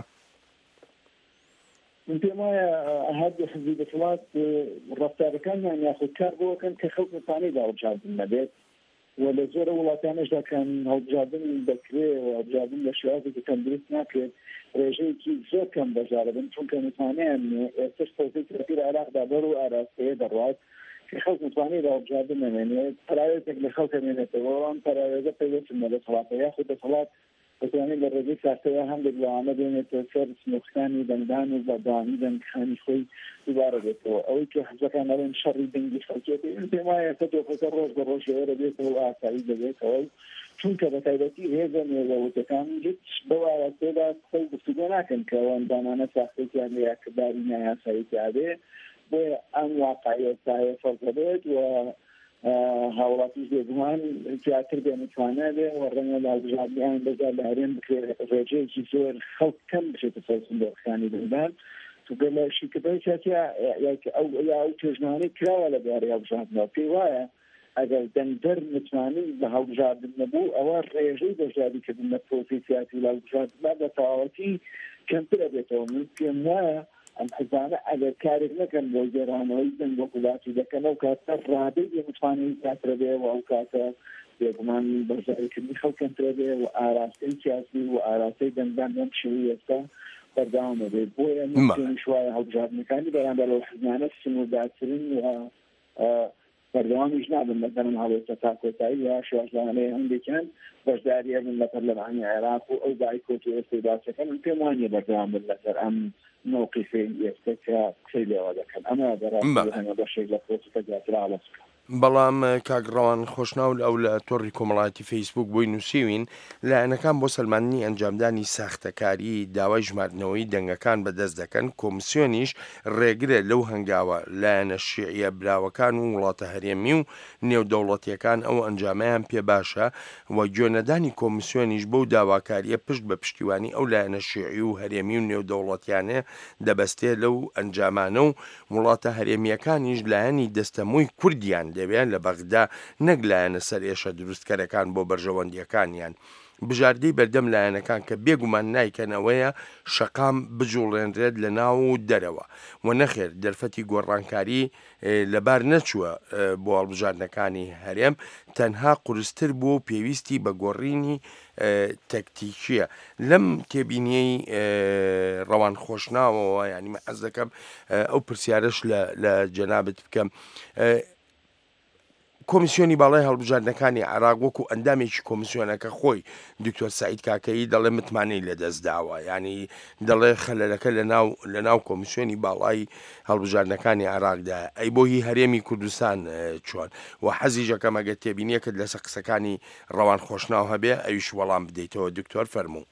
من پێم وایە هەردوو حزبی دەسەڵات ڕەفتارەکانیان یاخود کار بۆکەن کە خەڵک متمانەی بە هەڵبژاردن نەبێت و لە زۆرە وڵاتانەشدا کەن هەڵبژاردن دەکرێت و هەڵبژاردن لە شێوازێکی تەندروست ناکرێت ڕێژەیەکی زۆر کەم بەجارە بن چونکە متمانەیان ئێستش پۆزیسی سەرۆکی عێراقدا بەر و ئاراستەیە دەڕات کە خەڵک متمانەی بە هەڵبژاردن نەمێنێت پەراوێزێک لە خەڵک هەمێنێتەوە ئەوان پەراوێزە پێویستن لە دەسەڵاتە یاخود دەسەڵات بتوانێت لە ڕێژەی ساختەوە هەندێک لەوانە بێنێتە سەر سنووخەکانی دەنگدان و بەدانی دەنگخانی خۆی دووبارە بێتەوە ئەوەی کە حزبەکان ئەڵێن شەڕی دەنگی خەڵکێتی پێم وایە کە تۆپەکە ڕۆژ بە ڕۆژ لێرە بێتەوە و ئاسایی دەبێتەوە چونکە بە تایبەتی هێزە نێزەوتەکان هیچ بەو ئاراستەیەدا قسەی گفتوگۆ ناکەن کە ئەوەندانانە ساختێکیان لە یاکرداری نایاساییتیا بێ بۆیە ئەم واقعیە سایە فەرق دەبێت و هاوڵاتی بێگومان زیاتر بێ متوانە بێ و ڕەنگە لە هەڵبژاردنیان بەجار لە هەرێم بکرێت ڕێژەیەکی زۆر خەڵک کەم بچێتە سەر سندوقەکانی دەنگدان چونکە لە شیکردنەوەی سیاسیە ئەو توێژنانەی کراوە لە بواری هەڵبژاردنەوە پێی وایە ئەگەر دەنگدەر متمانەی بە هەڵبژاردن نەبوو ئەوە ڕێژەی بەشداریکردن لە پرۆسی سیاسی لە هەڵبژاردندا بە تەواوەتی کەمترە بێتەوە من پێم وایە ئەم حزبانە ئەگەر کارێک نەکەن بۆ گێڕانەوەی دەنگ وەکولاتی دەکەن ئەو کاتە ڕادەی بێمتوانەی زیاترە بێ و ئەو کاتە بێگومان بەشداریکردنی خەڵک کەمترە بێ و ئاراستەی سیاسی و ئاراستەی دەنگدان لەم شێوەی ئێستا بەردەوامە بێت بۆیە من شوایە هەڵبژاردنەکانی بەرامبەر لەو حزبانە سنوردارترین و بەردەوامیش نابن لەگەڵ هەڵێتە تا کۆتایی یا شێوازانەیە هەندێکیان بەشداریە بن لە پەرلەمانی عێراق و ئەو باایکۆت و ئێستای باسەکەن من پێم وانیە بەردەوام بن لەسەر ئەم موقفی ئێستا کە قسەی لێوە دەکەن ئەمە بەڕاستی بەشێک لە پرۆسەکە زیاتر ئاڵەس بکەن بەڵام کاگڕەوان خۆشناو ئەو لە تۆڕی کۆمەڵایەتی فەیسبوک بۆی نووسیوین لایەنەکان بۆ سەلمانی ئەنجامدانی ساختەکاری داوای ژمارنەوەی دەنگەکان بەدەست دەکەن کۆمیسیۆنیش ڕێگرێ لەو هەنگاوە لایەنە شیعیە براوەکان و وڵاتە هەرێمی و نێودەوڵەتیەکان ئەو ئەنجامەیان پێ باشە و گوێنەدانی کۆمیسیۆنیش بەو داواکاریە پشت بە پشتیوانی ئەو لایەنە شیعی و هەرێمی و نێودەوڵەتیانە دەبەستێ لەو ئەنجامانە و وڵاتە هەرێمیەکانیش لایەنی دەستەمووی کوردیان دەبێن لە بەغدا نەک لایەنە سەر ئێشە دروستکەرەکان بۆ بەرژەوەندیەکانیان بژاردەی بەردەم لایەنەکان کە بێگومان نایکەنەوەیە شەقام بجوڵێنرێت لە ناو و دەرەوە و نەخێر دەرفەتی گۆڕانکاری لەبار نەچووە بۆ هەڵبژاردنەکانی هەرێم تەنها قورستر بوو و پێویستی بە گۆڕینی تەکتیکیە لەم تێبینیەی ڕەوان خۆشناوەوە ینی من حەز دەکەم ئەو پرسیارەش لە جەنابەت بکەم کۆمیسیۆنی باڵای هەڵبژاردنەکانی عێراق وەکو ئەندامێکی کۆمیسیۆنەکە خۆی دکتۆر سعید کاکەیی دەڵێ متمانەی لەدەستداوە ینی دەڵێ خەلەلەکە لە ناو کۆمیسیۆنی باڵای هەڵبژاردنەکانی عێراقدا ئەی بۆ هی هەرێمی کوردستان چۆن و حەزی ژەکەم ئەگە تێبینیەکەت لەسەر قسەکانی ڕەوان خۆشناو هەبێ ئەویش وەڵام بدەیتەوە دکتۆر فەرموو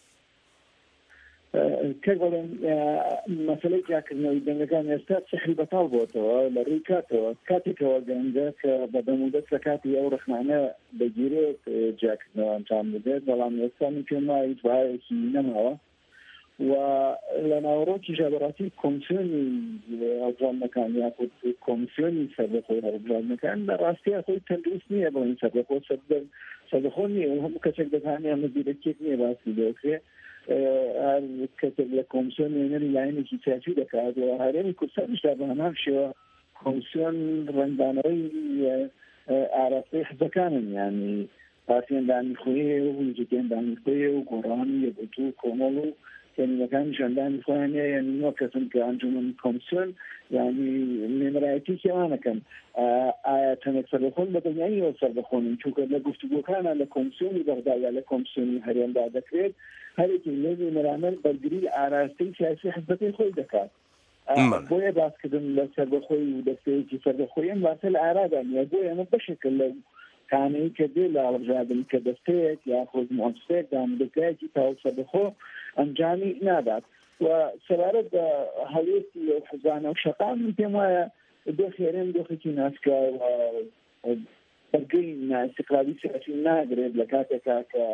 کە بڵێن مەسلەی جاکردنەوەی دەنگەکان ئێستا سحری بەتاڵ بۆتەوە لە ڕووی کاتەوە کاتێکەوە گەنجە کە بە دەمودەت لە کاتی ئەو ڕخنانە بەگیرێت جاکردنەوە ئەنجام بدێت بەڵام ئێستا من پێم وایە هیچ وایەکی نەماوە و لە ناوەڕۆکی ژابەڕاتی کۆمیسیۆنی هەڵبژاردنەکان یاخود کۆمیسیۆنی سەربەخۆی هەڵبژاردنەکان لە ڕاستیە خۆی تەندروست نییە بڵین سەربەخۆ سەربەخۆ نییە و هەموو کەسێک دەزانێ مەزیرەکێک نییە باسی دەکرێت کەسێک لە کۆمیسیۆن وێنەری لایەنێکی سیاسی دەکات و هەرێمی کوردستانیشدا بە هەمان شێوە کۆمیسیۆن ڕەنگدانەوەی ئاراستەی حزبەکانن ینی پارتیەندانی خۆیە و ویجدێندانی خۆیە و گۆڕانی یەکگرتو و کۆمەڵ و کەنیمەکانی ژەندانی خۆیان هەیە یعنی نۆ کەسن کە ئەنجومەنی کۆمیسیۆن ینی نێمرایەتی کێوانەکەن ئایا تەنێک سەربەخۆن بە دڵنیاییەوە سەربەخۆنن چونکە لە گفتوگۆکانە لە کۆمیسیۆنی بەغدا یا لە کۆمیسیۆنی هەرێمدا دەکرێت هەرێکی لێوی مەرامەر بەرگری لە ئاراستەی سیاسی حزبەکەی خۆی دەکات بۆیە باسکردن لە سەربەخۆی و دەستەیەکی سەربەخۆیان واتە لە ئارادا نیە بۆیە ئەمە بەشێکە لە کانەی کە دێ لە هەڵبژاردن کە دەستەیەک یاخۆ مۆسفێک دامدەکایەکی تاو سەربەخۆ ئەنجامی نادات و سەبارەت بە هەڵێستی حزبانە و شەقام من پێم وایە دۆخێرێن دۆخێکی ناسکا بەرگەی نائستیقلالی سیاسی ناگرێت لە کاتێکا کە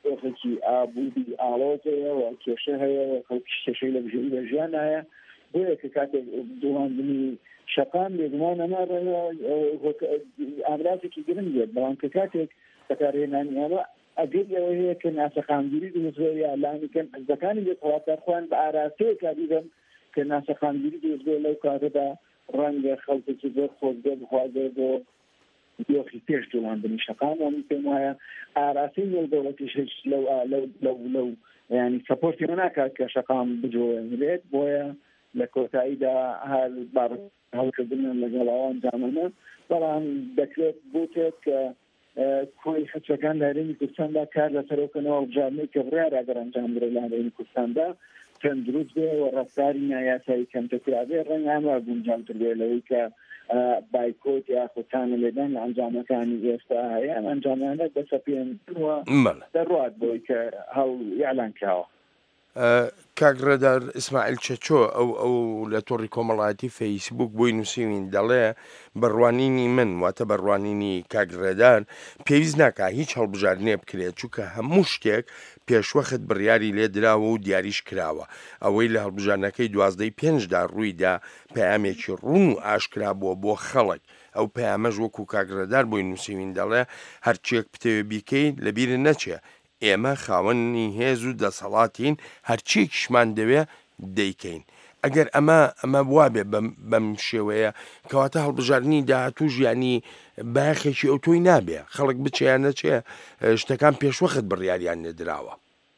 ئۆخێکی ئابوودی ئاڵۆزەیەوە کێشە هەیە کێشەی لە بژێری لە ژیان هەیە بۆیە کە کاتێک دوڵاندنی شەقام بێگومان ئەمە ئامرازێکی گرنگ بێت بەڵام کە کاتێک بەکارهێنانی ئەمە ئەگەر ئەوە هەیە کە ناسەخانگیری دروستبێت یا لانیکەن حزبەکانی دێتەواتەرخواان بە ئاراستەیە کاریبن کە ناسەخانگیری دروستبێت لەو کاتەدا ڕەنگە خەڵکێکی زۆر خۆزگە بخوازێ بۆ دۆخی پێش دوڵاندنی شەقام ئەمی پێم وایە ئاراستی نێودەوڵەتیش هیچ لەو ینی سەپۆرتی ناکات کە شەقام بجۆێنرێت بۆیە لە کۆتاییدا هەر هەڵکردن لەگەڵاوان جامانە بەڵام دەکرێت بوتێت کە کۆی خەچەکان لە هەرێمی کوردستاندا کار لەسەرەوەکەنەوە هەڵبژاردنەی کە بڕیارە گەر ئەنجام بدرێت لە هەرێمی کوردستاندا چەند دروست بێ و ڕەفتاری نایاسایی کەمتەکرابێ ڕەنگە ئەمە گونجاوتر بێ لەوەی کە بایکۆت یا خۆتانە لێدان لە ئەنجامەکانی ئێستا هەیە ئەم ئەنجامانە دەسە پێێنوە دەڕات بۆی کە هەڵ یاعلان کراوە. کاگڕێدار ئیسماعیل چەچۆ ئەو لە تۆڕی کۆمەڵایەتی فەیسبوک بۆی نووسین دەڵێ بڕوانینی من واتە بڕوانینی کاگڕێدار پێویست ناکە هیچ هەڵبژاردنێ بکرێت چونکە هەموو شتێک پێشوەخت بڕیاری لێدراوە و دیاریش کراوە ئەوەی لە هەڵبژاردنەکەی 12/5دا ڕوویدا پەیامێکی ڕوون و ئاشکرا بووە بۆ خەڵک ئەو پەیامەش وەکو کاگڕێدار بۆی نووسین دەڵێ هەرچێک بتەوێ بیکەین لەبیرە نەچێ ئێمە خاوەنی هێز و دەسەڵاتین هەرچێکیشمان دەوێ دەیکەین ئەگەر ئەمە وابێ بەم شێوەیە کەواتە هەڵبژاردننی داهاتوو ژیانی باخێکی ئەو تۆی نابێ خەڵک بچیان نەچێ شتەکان پێشوەخت بڕیاریان نێدراوە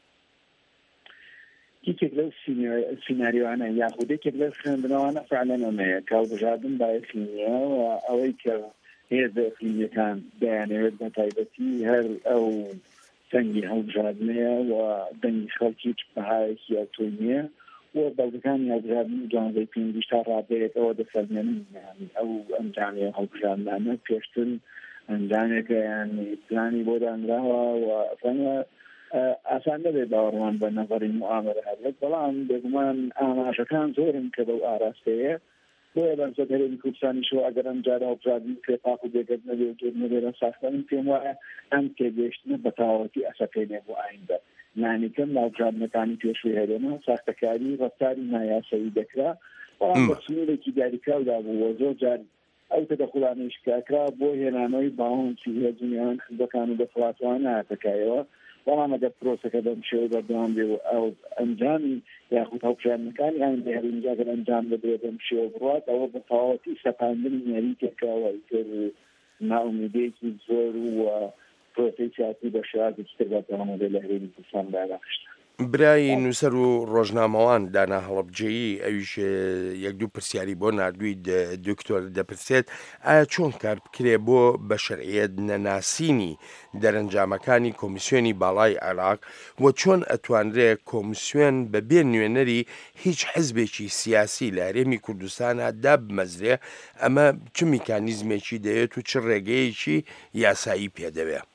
کێک لەو سیناریوانە یاخودێکێک لەو خوێندنەوەوانە فعلەنەمەیە کاڵبژاردن باەخی نییە و ئەوەی کە هێز ئەقلیمیەکان دەیانەوێت بە تایبەتی هەر ئەو دەنگی هەڵبژاردنەیە و دەنگی خەڵکی بەهایەکی ئەتۆی نییە و بەڵگەکانی هەڵبژاردننی 12/5 تا ڕابێت ئەوە دەسەرمێنن ئەو ئەنجامی هەڵبژاردنانە پێشتر ئەنجامێکە یانی پلانی بۆ دانراوە و ڕەنگە ئاسان دەبێت باوەڕوان بە نەڤەری موامەرە هەبێت بەڵام بێگومان ئاماژەکان زۆرن کە بەو ئاراستەیە بۆیە بەرزە هەرێمی کوردستانیشەوە ئەگەر ئەم جارە هەڵبژاردننی پێپاق و بێگەت نەبێت گەر نەبێرە ساختن پێم وایە ئەم تێگەیشتنە بە تاوەتی ئەسەکەینێ بۆ ئایندە نانیکەم هەڵبژاردنەکانی پێشووی هەرێمە ساختەکاری ڕەفتاری نایاسایی دەکرا بەڵام بە سنوورێکی دیاریکراودا بووە زۆر جار ئەو تەدەخڵانەی شکاکرا بۆ هێنانەوەی باوەنی هێزونیان خزبەکان و دەسەڵاتوان ناتەکایەوە بەڵام ئەگەر پرۆسەکە بەم شێوە بەردەوام بێ و ئەو ئەنجامی یاخود هەڵبژاردنەکانی ئایندە هەرێمیجاگەر ئەنجام بدرێت بەم شێوە بڕات ئەوە بە تەواوەتی سەپاندنی نەریتێکەوە تر ناومیدەیەکی زۆر و پرۆسی سیاسی بە شێوازێکی تر بەردەوام بێت لە هەرێمی کوردستان داخشتە برای نووسەر و ڕۆژنامەوان دانا هەڵبجەیی ئەویش یەک دوو پرسیاری بۆ نردووی دکتۆر دەپرسێت ئایا چۆن کار بکرێ بۆ بە شەرعیەت نەناسینی دەرەنجامەکانی کۆمیسیۆنی باڵای عێراق و چۆن ئەتوانرێت کۆمیسیۆن بەبێ نوێنەری هیچ حزبێکی سیاسی لە هەرێمی کوردستانە دابمەزرێ ئەمە چ میکانیزمێکی دەوێت و چ ڕێگەیەکی یاسایی پێدەوێت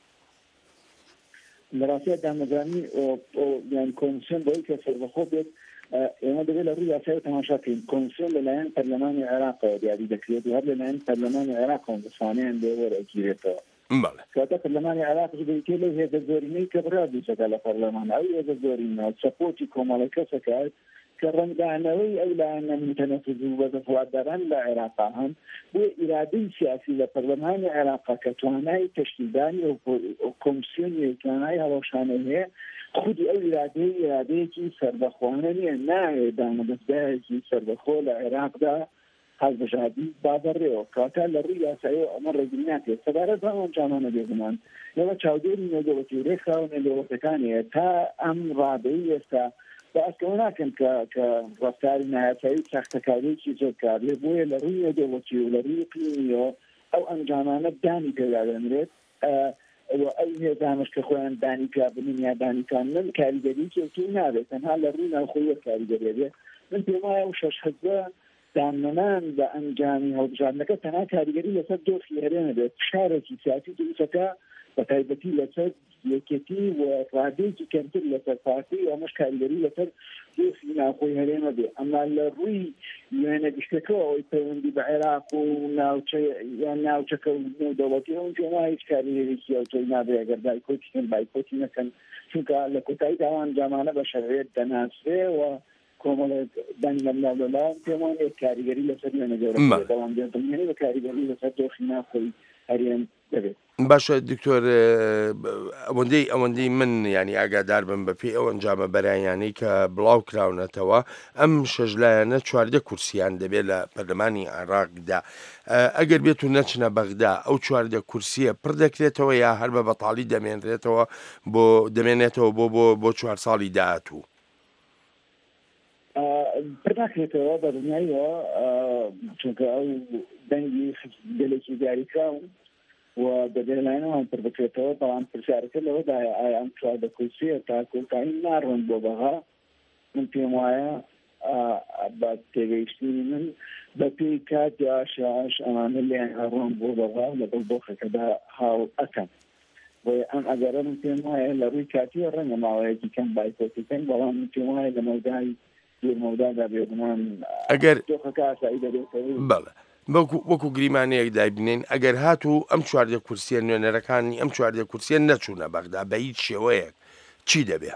لەڕاستیە دامەزانی یان کۆمیسیۆن بۆی کە سەربەخۆ بێت ئێمە دەبێت لە ڕووی یاسای تەماشاکەین کۆمیسیۆن لەلایەن پەرلەمانی عێراقەوە دیاری دەکرێت و هەر لەلایەن پەرلەمانی عێراقەوە دەسانیان لێ وەرەگیرێتەوە کاتە پەرلەمانی عێراق بێتێ لەو هێزە زۆرینەی کە بڕادووسەکە لە پەرلەمان ئەو هێزە زۆرینە سەپۆرتی کۆمەڵی کەسەکات کە ڕەنگدانەوەی ئەو لایەنە متەنەفذ و بەدەفواتداران لە عێراقا هەن بۆ ئیرادەی سیاسی لە پەرلەمانی عێراقا کە توانای تەشکیلدانی و کۆمیسیۆنی توانای هەڵەشانە هەیە خودی ئەو ئیرادەیەکی سەربەخۆانە نییە ناوێت دامەدەستگایەکی سەربەخۆ لە عێراقدا هەڵبژاردی بادەڕێەوە کاتە لە ڕووی یاسایی ئەمە ڕێگری ناکرێت سەبارەت ئەوان جانانە بێگومان لەوە چاودێری نێودەوڵەتی و ڕێکخراوە نێودەوڵەتەکانەیە تا ئەم ڕادەی ئێستا بەئەسکەوە ناکەن کە ڕەفتاری نایاسایی ساختەکاریەکی زۆر کار لێ بۆیە لە ڕووی نێودەوڵەتی و لە ڕووی قینیەوە ئەو ئەنجامانە دانی پێدا دەنرێت ئەو هێزانش کە خۆیان دانی پیابنین یا دانیکان من کاریگەری کێکی نابێت تەنها لە ڕووی ناوخۆیە کاریگەریە بێت من پێم وایە و شەش حزبە دامنەمان بە ئەنجامی هەڵبژاردنەکە تەنها کاریگەری لەسەر دۆخی هەرێمە بێت شارێکی سیاسی دروستەکە بە تایبەتی لەسەر یەکێتی و ڕادێکی کەمتر لەسەر پارتی و ئەمەش کاریگەری لەسەر دۆخی ناوخۆی هەرێمە بێ ئەمما لە ڕووی وێنە گشتەکەەوە ئەوەی پەیوەندی بە عێراق و ناوچەکە و دەوڵەتی ئەوم پێما هیچ کاریگەرێکی ئەوتۆی نابێ ئەگەر بایکۆتیکەن بایکۆتی نەکەن چونکە لە کۆتایی داوان جامانە بە شەڕێت دەناسرێ و کۆمەڵە دەنگ لەملاوەلا پێمان کاریگەری لەسەر وێنە گەورە دەوام دێنێ بە کاریگەری لەسەر دۆخی ناوخۆی هەرێم دەبێت. باشە دکتۆر ئەوەندەی من ینی ئاگادار بم بە پێی ئەو ئەنجامە بەرایانەی کە بڵاو کراونەتەوە ئەم شەژلایەنە 14 کورسیان دەبێت لە پەرلەمانی عێراقدا ئەگەر بێت و نەچنە بەغدا ئەو 14 کورسیە پڕ دەکرێتەوە یا هەر بە بەتاڵی دەمێنرێتەوە بۆ 4 ساڵی داهاتوو. پڕ ناکرێتەوە بە دنیایەوە چونکە ئەو دەنگی گەلێکی دیاریکراون و بەدێلایەنەوە پڕ بکرێتەوە بەڵام پرسیارەکە لەوەدا ئایا ئەم 14 کورسیە تا کۆتایی ناڕۆن بۆ بەغا من پێم وایە بە تێگەیشتنی من بە پێی کات یاشاش ئەمانە لێیان هەڕۆن بۆ بەغا لە دڵدۆخەکەدا هاو ئەکەن ئەم ئەگەرە من پێم وایە لە ڕووی کاتیە ڕەنگە ماوەیەکی کەم بایکۆتیکەن بەڵام من پێم وایە لە مەودای مەودادا بێگومان ئەگەر دۆخەکە ئاسایی دەبێتەوە. بەڵێ وەکو گریمانەیەک دایبنین ئەگەر هاتوو ئەم 14 کورسیە نوێنەرەکانی ئەم 14 کورسیە نەچوونە بەغدا بە هیچ شێوەیەک چی دەبێ؟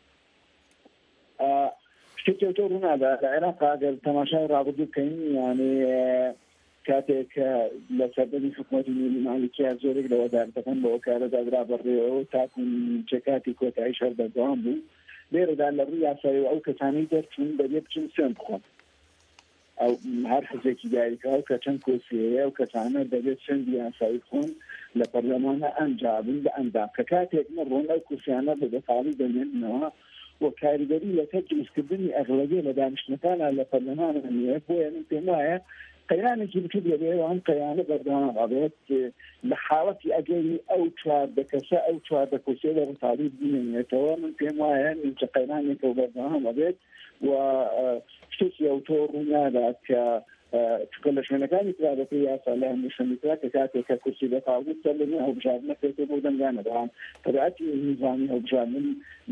شتێکتۆ ڕوونادا لە عێراق ئەگەر تەماشای ڕابردوو بکەین یانێ کاتێک لە سەردەمی حکومەتی نوێنی مالیکیە زۆرێک لە وەزارەتەکان بەوە کارەدادرا بەڕێوەوە تاکوون چه کاتی کۆتایی شەڕ بەردەوام بوو لێرەدا لە ڕووی یاسایی و ئەو کەسانەی دەرچوون دەبێت بچن سوێن بخۆن ئەو هەر حزێکی داریکا و کە چەند کۆسیەیە و کەسانە دەبێت چەندی یاسایی خۆن لە پەرلەمانە ئەنجابن بە ئەندام کە کاتێک ڕۆن ئەو کورسیانە بە دەفاڵی دەمێننەوە و کاریگەری لەسەر دروستکردنی ئەغلبیە لە دانیشتنەکانە لە پەرلەمانە نیە بۆیە من پێم وایە قەیرانێکی بچوو دەبێت و ئەم قەیانە بەردەوام ئەبێت لە حاڵەتی ئەگەری ئەو 14 کەسە ئەو 14 کورسیە لە ڕتابی بمێنێتەوە من پێم وایە نیمچە قەیرانێکە بەردەوام ئەبێت و شتێکی ئەوتۆ ڕوونادا کە چکە لە شوێنەکانی کرابەکە یاسا لە هەمووشەمیکرا کە کاتێک کە کورسی بەتاوت سەر لەنێ هەڵبژاردنەکەێتێ بۆ دەنگانە بەڵام تەبعەتی نظامی هەڵبژاردن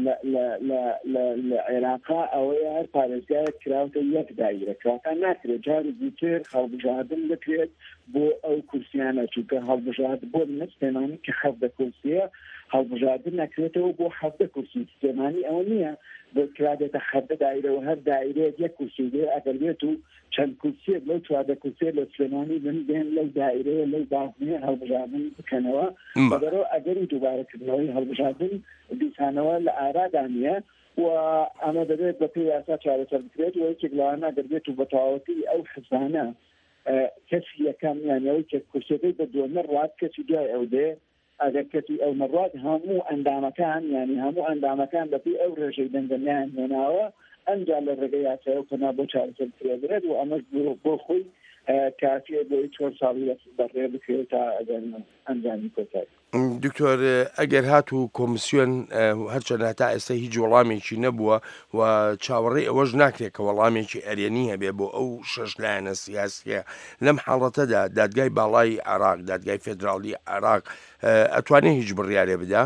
لە عێراقا ئەوەیە هەر پارێزگایەک کراوتە یەک دایرە کراکان ناکرێت جاری دیتر هەڵبژاردن دەکرێت بۆ ئەو کورسیانە چونکە هەڵبژارد بۆ نەستێمانی کە 17 کورسیە هەڵبژاردن نەکرێتەوە بۆ 17 کورسی سلێمانی ئەوە نییە کرابێتە 17 دایرە و هەر دایرەیەک یەک کورسی دێ ئەگەر بێت و چەند کورسیە لەو 14 کورسیە لە سلێمانی بێن لەو دایرەیە لەو بازنێ هەڵبژاردن بکەنەوە بەبەرەوە ئەگەری دووبارەکردنەوەی هەڵبژاردن دیسانەوە لە ئارادا نیە و ئەمە دەبێت بە پێی یاسا چارەسەر بکرێت و یەکێک لەوانە ئەگەر بێت و بە تەواوەتی ئەو حزبانە کەسی یەکەم یانەوەی کە کورسەکەی بە دووەمە ڕات کەسی دوای ئەو دێ ئەگەر کەسی ئەو مەڕات هەموو ئەندامەکان ینی هەموو ئەندامەکان بەپی ئەو ڕێژەی دەنگەمیان هێناوە ئەنجا لە ڕێگەی یاسایە و پەنا بۆ چارەسەر بکرێت و ئەمەش بۆ خۆی کافیە بۆی 4 ساڵی بەڕێ بکرێت تا ئەنجامی کۆتایی. دکتۆر ئەگەر هاتوو کۆمیسیۆن هەرچەند هەتا ئێستا هیچ وەڵامێکی نەبووە و چاوەڕێی ئەوەش ناکرێت کە وەڵامێکی ئەرێنی هەبێ بۆ ئەو 6 لایەنە سیاسیە لەم حاڵەتەدا دادگای باڵای عێراق دادگای فێدراڵی عێراق ئەتوانێت هیچ بڕیارێ بدا؟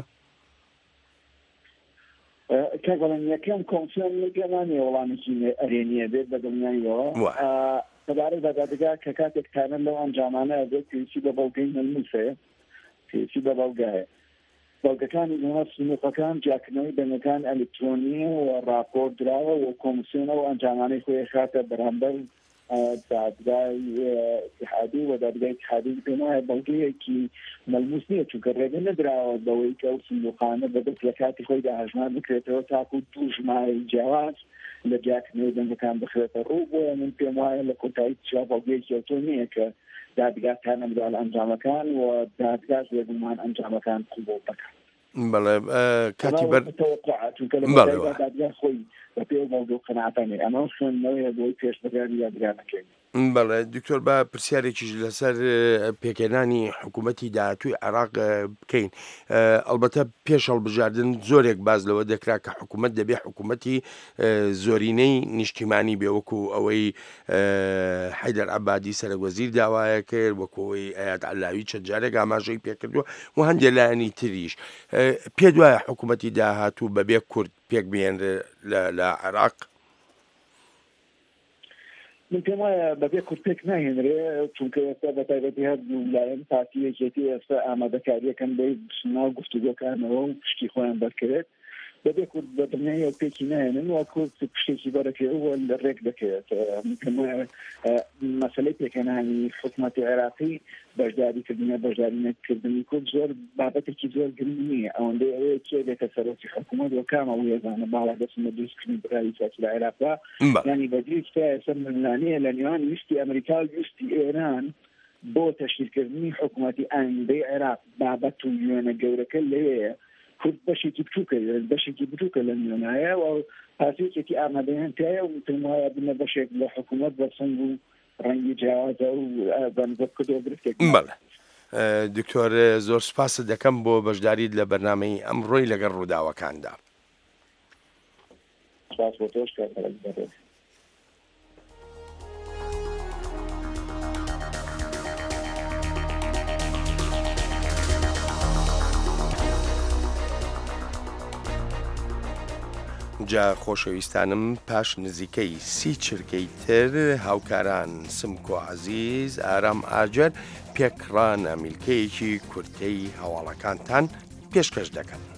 کەگەڵەن یەکەم کۆمیسیۆن پێمانێ وەڵامێکی ئەرێنیە بێت بە دڵنیاییەوە سەبارەت بە دادگا کە کاتێک تانە لەو ئەنجامانە ئەبێت پێویستی بە بەڵگەی مەلموسەیە پێویستی بە بەڵگایە بەڵگەکانی لەناو سنووقەکان جاکردنەوەی دەنگەکان ئەلکترۆنیە و راپۆرت دراوە و کۆمیسیۆنەوە ئەنجامانەی خۆی خاتە بەرامبەر دادگای اتحادی و دادگای اتحادی پێم وایە بەڵگەیەکی مەلموس نییە چونکە ڕێگە نەدراوە بەوەی کە ئەو سندوقانە بەدەست لە کاتی خۆیدا هەژمان بکرێتەوە تاکو دوو ژمارەی جیاواز لە جاکردنەوەی دەنگەکان بخرێتە ڕوو بۆیە من پێم وایە لە کۆتایی چا بەڵگەیەکی ئەوتۆ نییە کە دادگاکان ئەمدا لە ئەنجامەکان و دادگاش لێبوومان ئەنجامەکان قبوڵ بکەن. بەڵێ کاتی بەر دادگا خۆی بە پێ بەڵگە و قەناعەتانێ ئەمە خوێندنەوەیە بۆی پێشبڕیاری یادگارەکەین. بەڵێ دکتۆر بە پرسیارێکیش لەسەر پێکێنانی حکوومەتی داهاتووی عێراق بکەین. ئەلبەتە پێش هەڵبژاردن زۆرێک باز لەوە دەکرا کە حکوومەت دەبێ حکوومەتی زۆرینەی نیشتیمانی بێوەکو ئەوەی حەیدەر عەبادی سەرۆکوەزیر داوایە کرد، وەکەوەی ئایات عەلاوی چەند جارێک ئاماژەی پێکردووە و هەندێک لایەنی تریش. پێ دوایە حکوومەتی داهاتوو بەبێ کورد پێک بێنرێ لە عێراق؟ من پێم وایە بەبێ کورد پێک ناهێنرێ، چونکە ئێستا بە تایبەتی هەردوو لایەن پارتیەکێتی ئێستا ئامادەکاریەکەن بۆ ناو گفتوگۆکانەوە و پشتی خۆیان بەرکرێت. بەبێ کورد بە دنیای پێکی نهێنن و کورد پشتێکی بەرەکەوە لە ڕێک دەکەوێت. مەسەلەی پێکەنانی حکوومەتی عێراقی بەشداری نەکردنی کورد زۆر بابەتێکی زۆر گرنگ نییە. ئەوەندەی ئەوەیە کێ دێتە سەرۆکی حکوومەت و کامە وێزانە باڵا دەچمە دروستکردنی برایی سیاسی لە عێراقدا، یعنی بەدری ئێستا ململانەیە لە نێوان ویستی ئەمریکا و ویستی ئێران بۆ تەشکیلکردنی حکوومەتی ئایندەی عێراق. بابەت و وێنە گەورەکە لەوەیە کورد بەشێکی بچووکە لە نوێنایە و پارتیەکێتی ئامادەیان تایە و پێم وایە بنە بەشێک لە حکوومەت بەسەنگ و ڕەنگی جیاوازە و بەنزەت کردو گرفتێک. بەڵێ دکتۆر زۆر سپاس دەکەم بۆ بەشداریت لە بەرنامەی ئەمڕۆی لەگەڵ ڕووداوەکاندا. سپاس بۆ تۆش کاتێک جا خۆشەویستانم پاش نزیکەی 30 چرکەی تر هاوکاران سمکۆ عەزیز، ئارام ئاجەر پێکڕانە میلکەیەکی کورتەی هەواڵەکانتان پێشکەش دەکەن.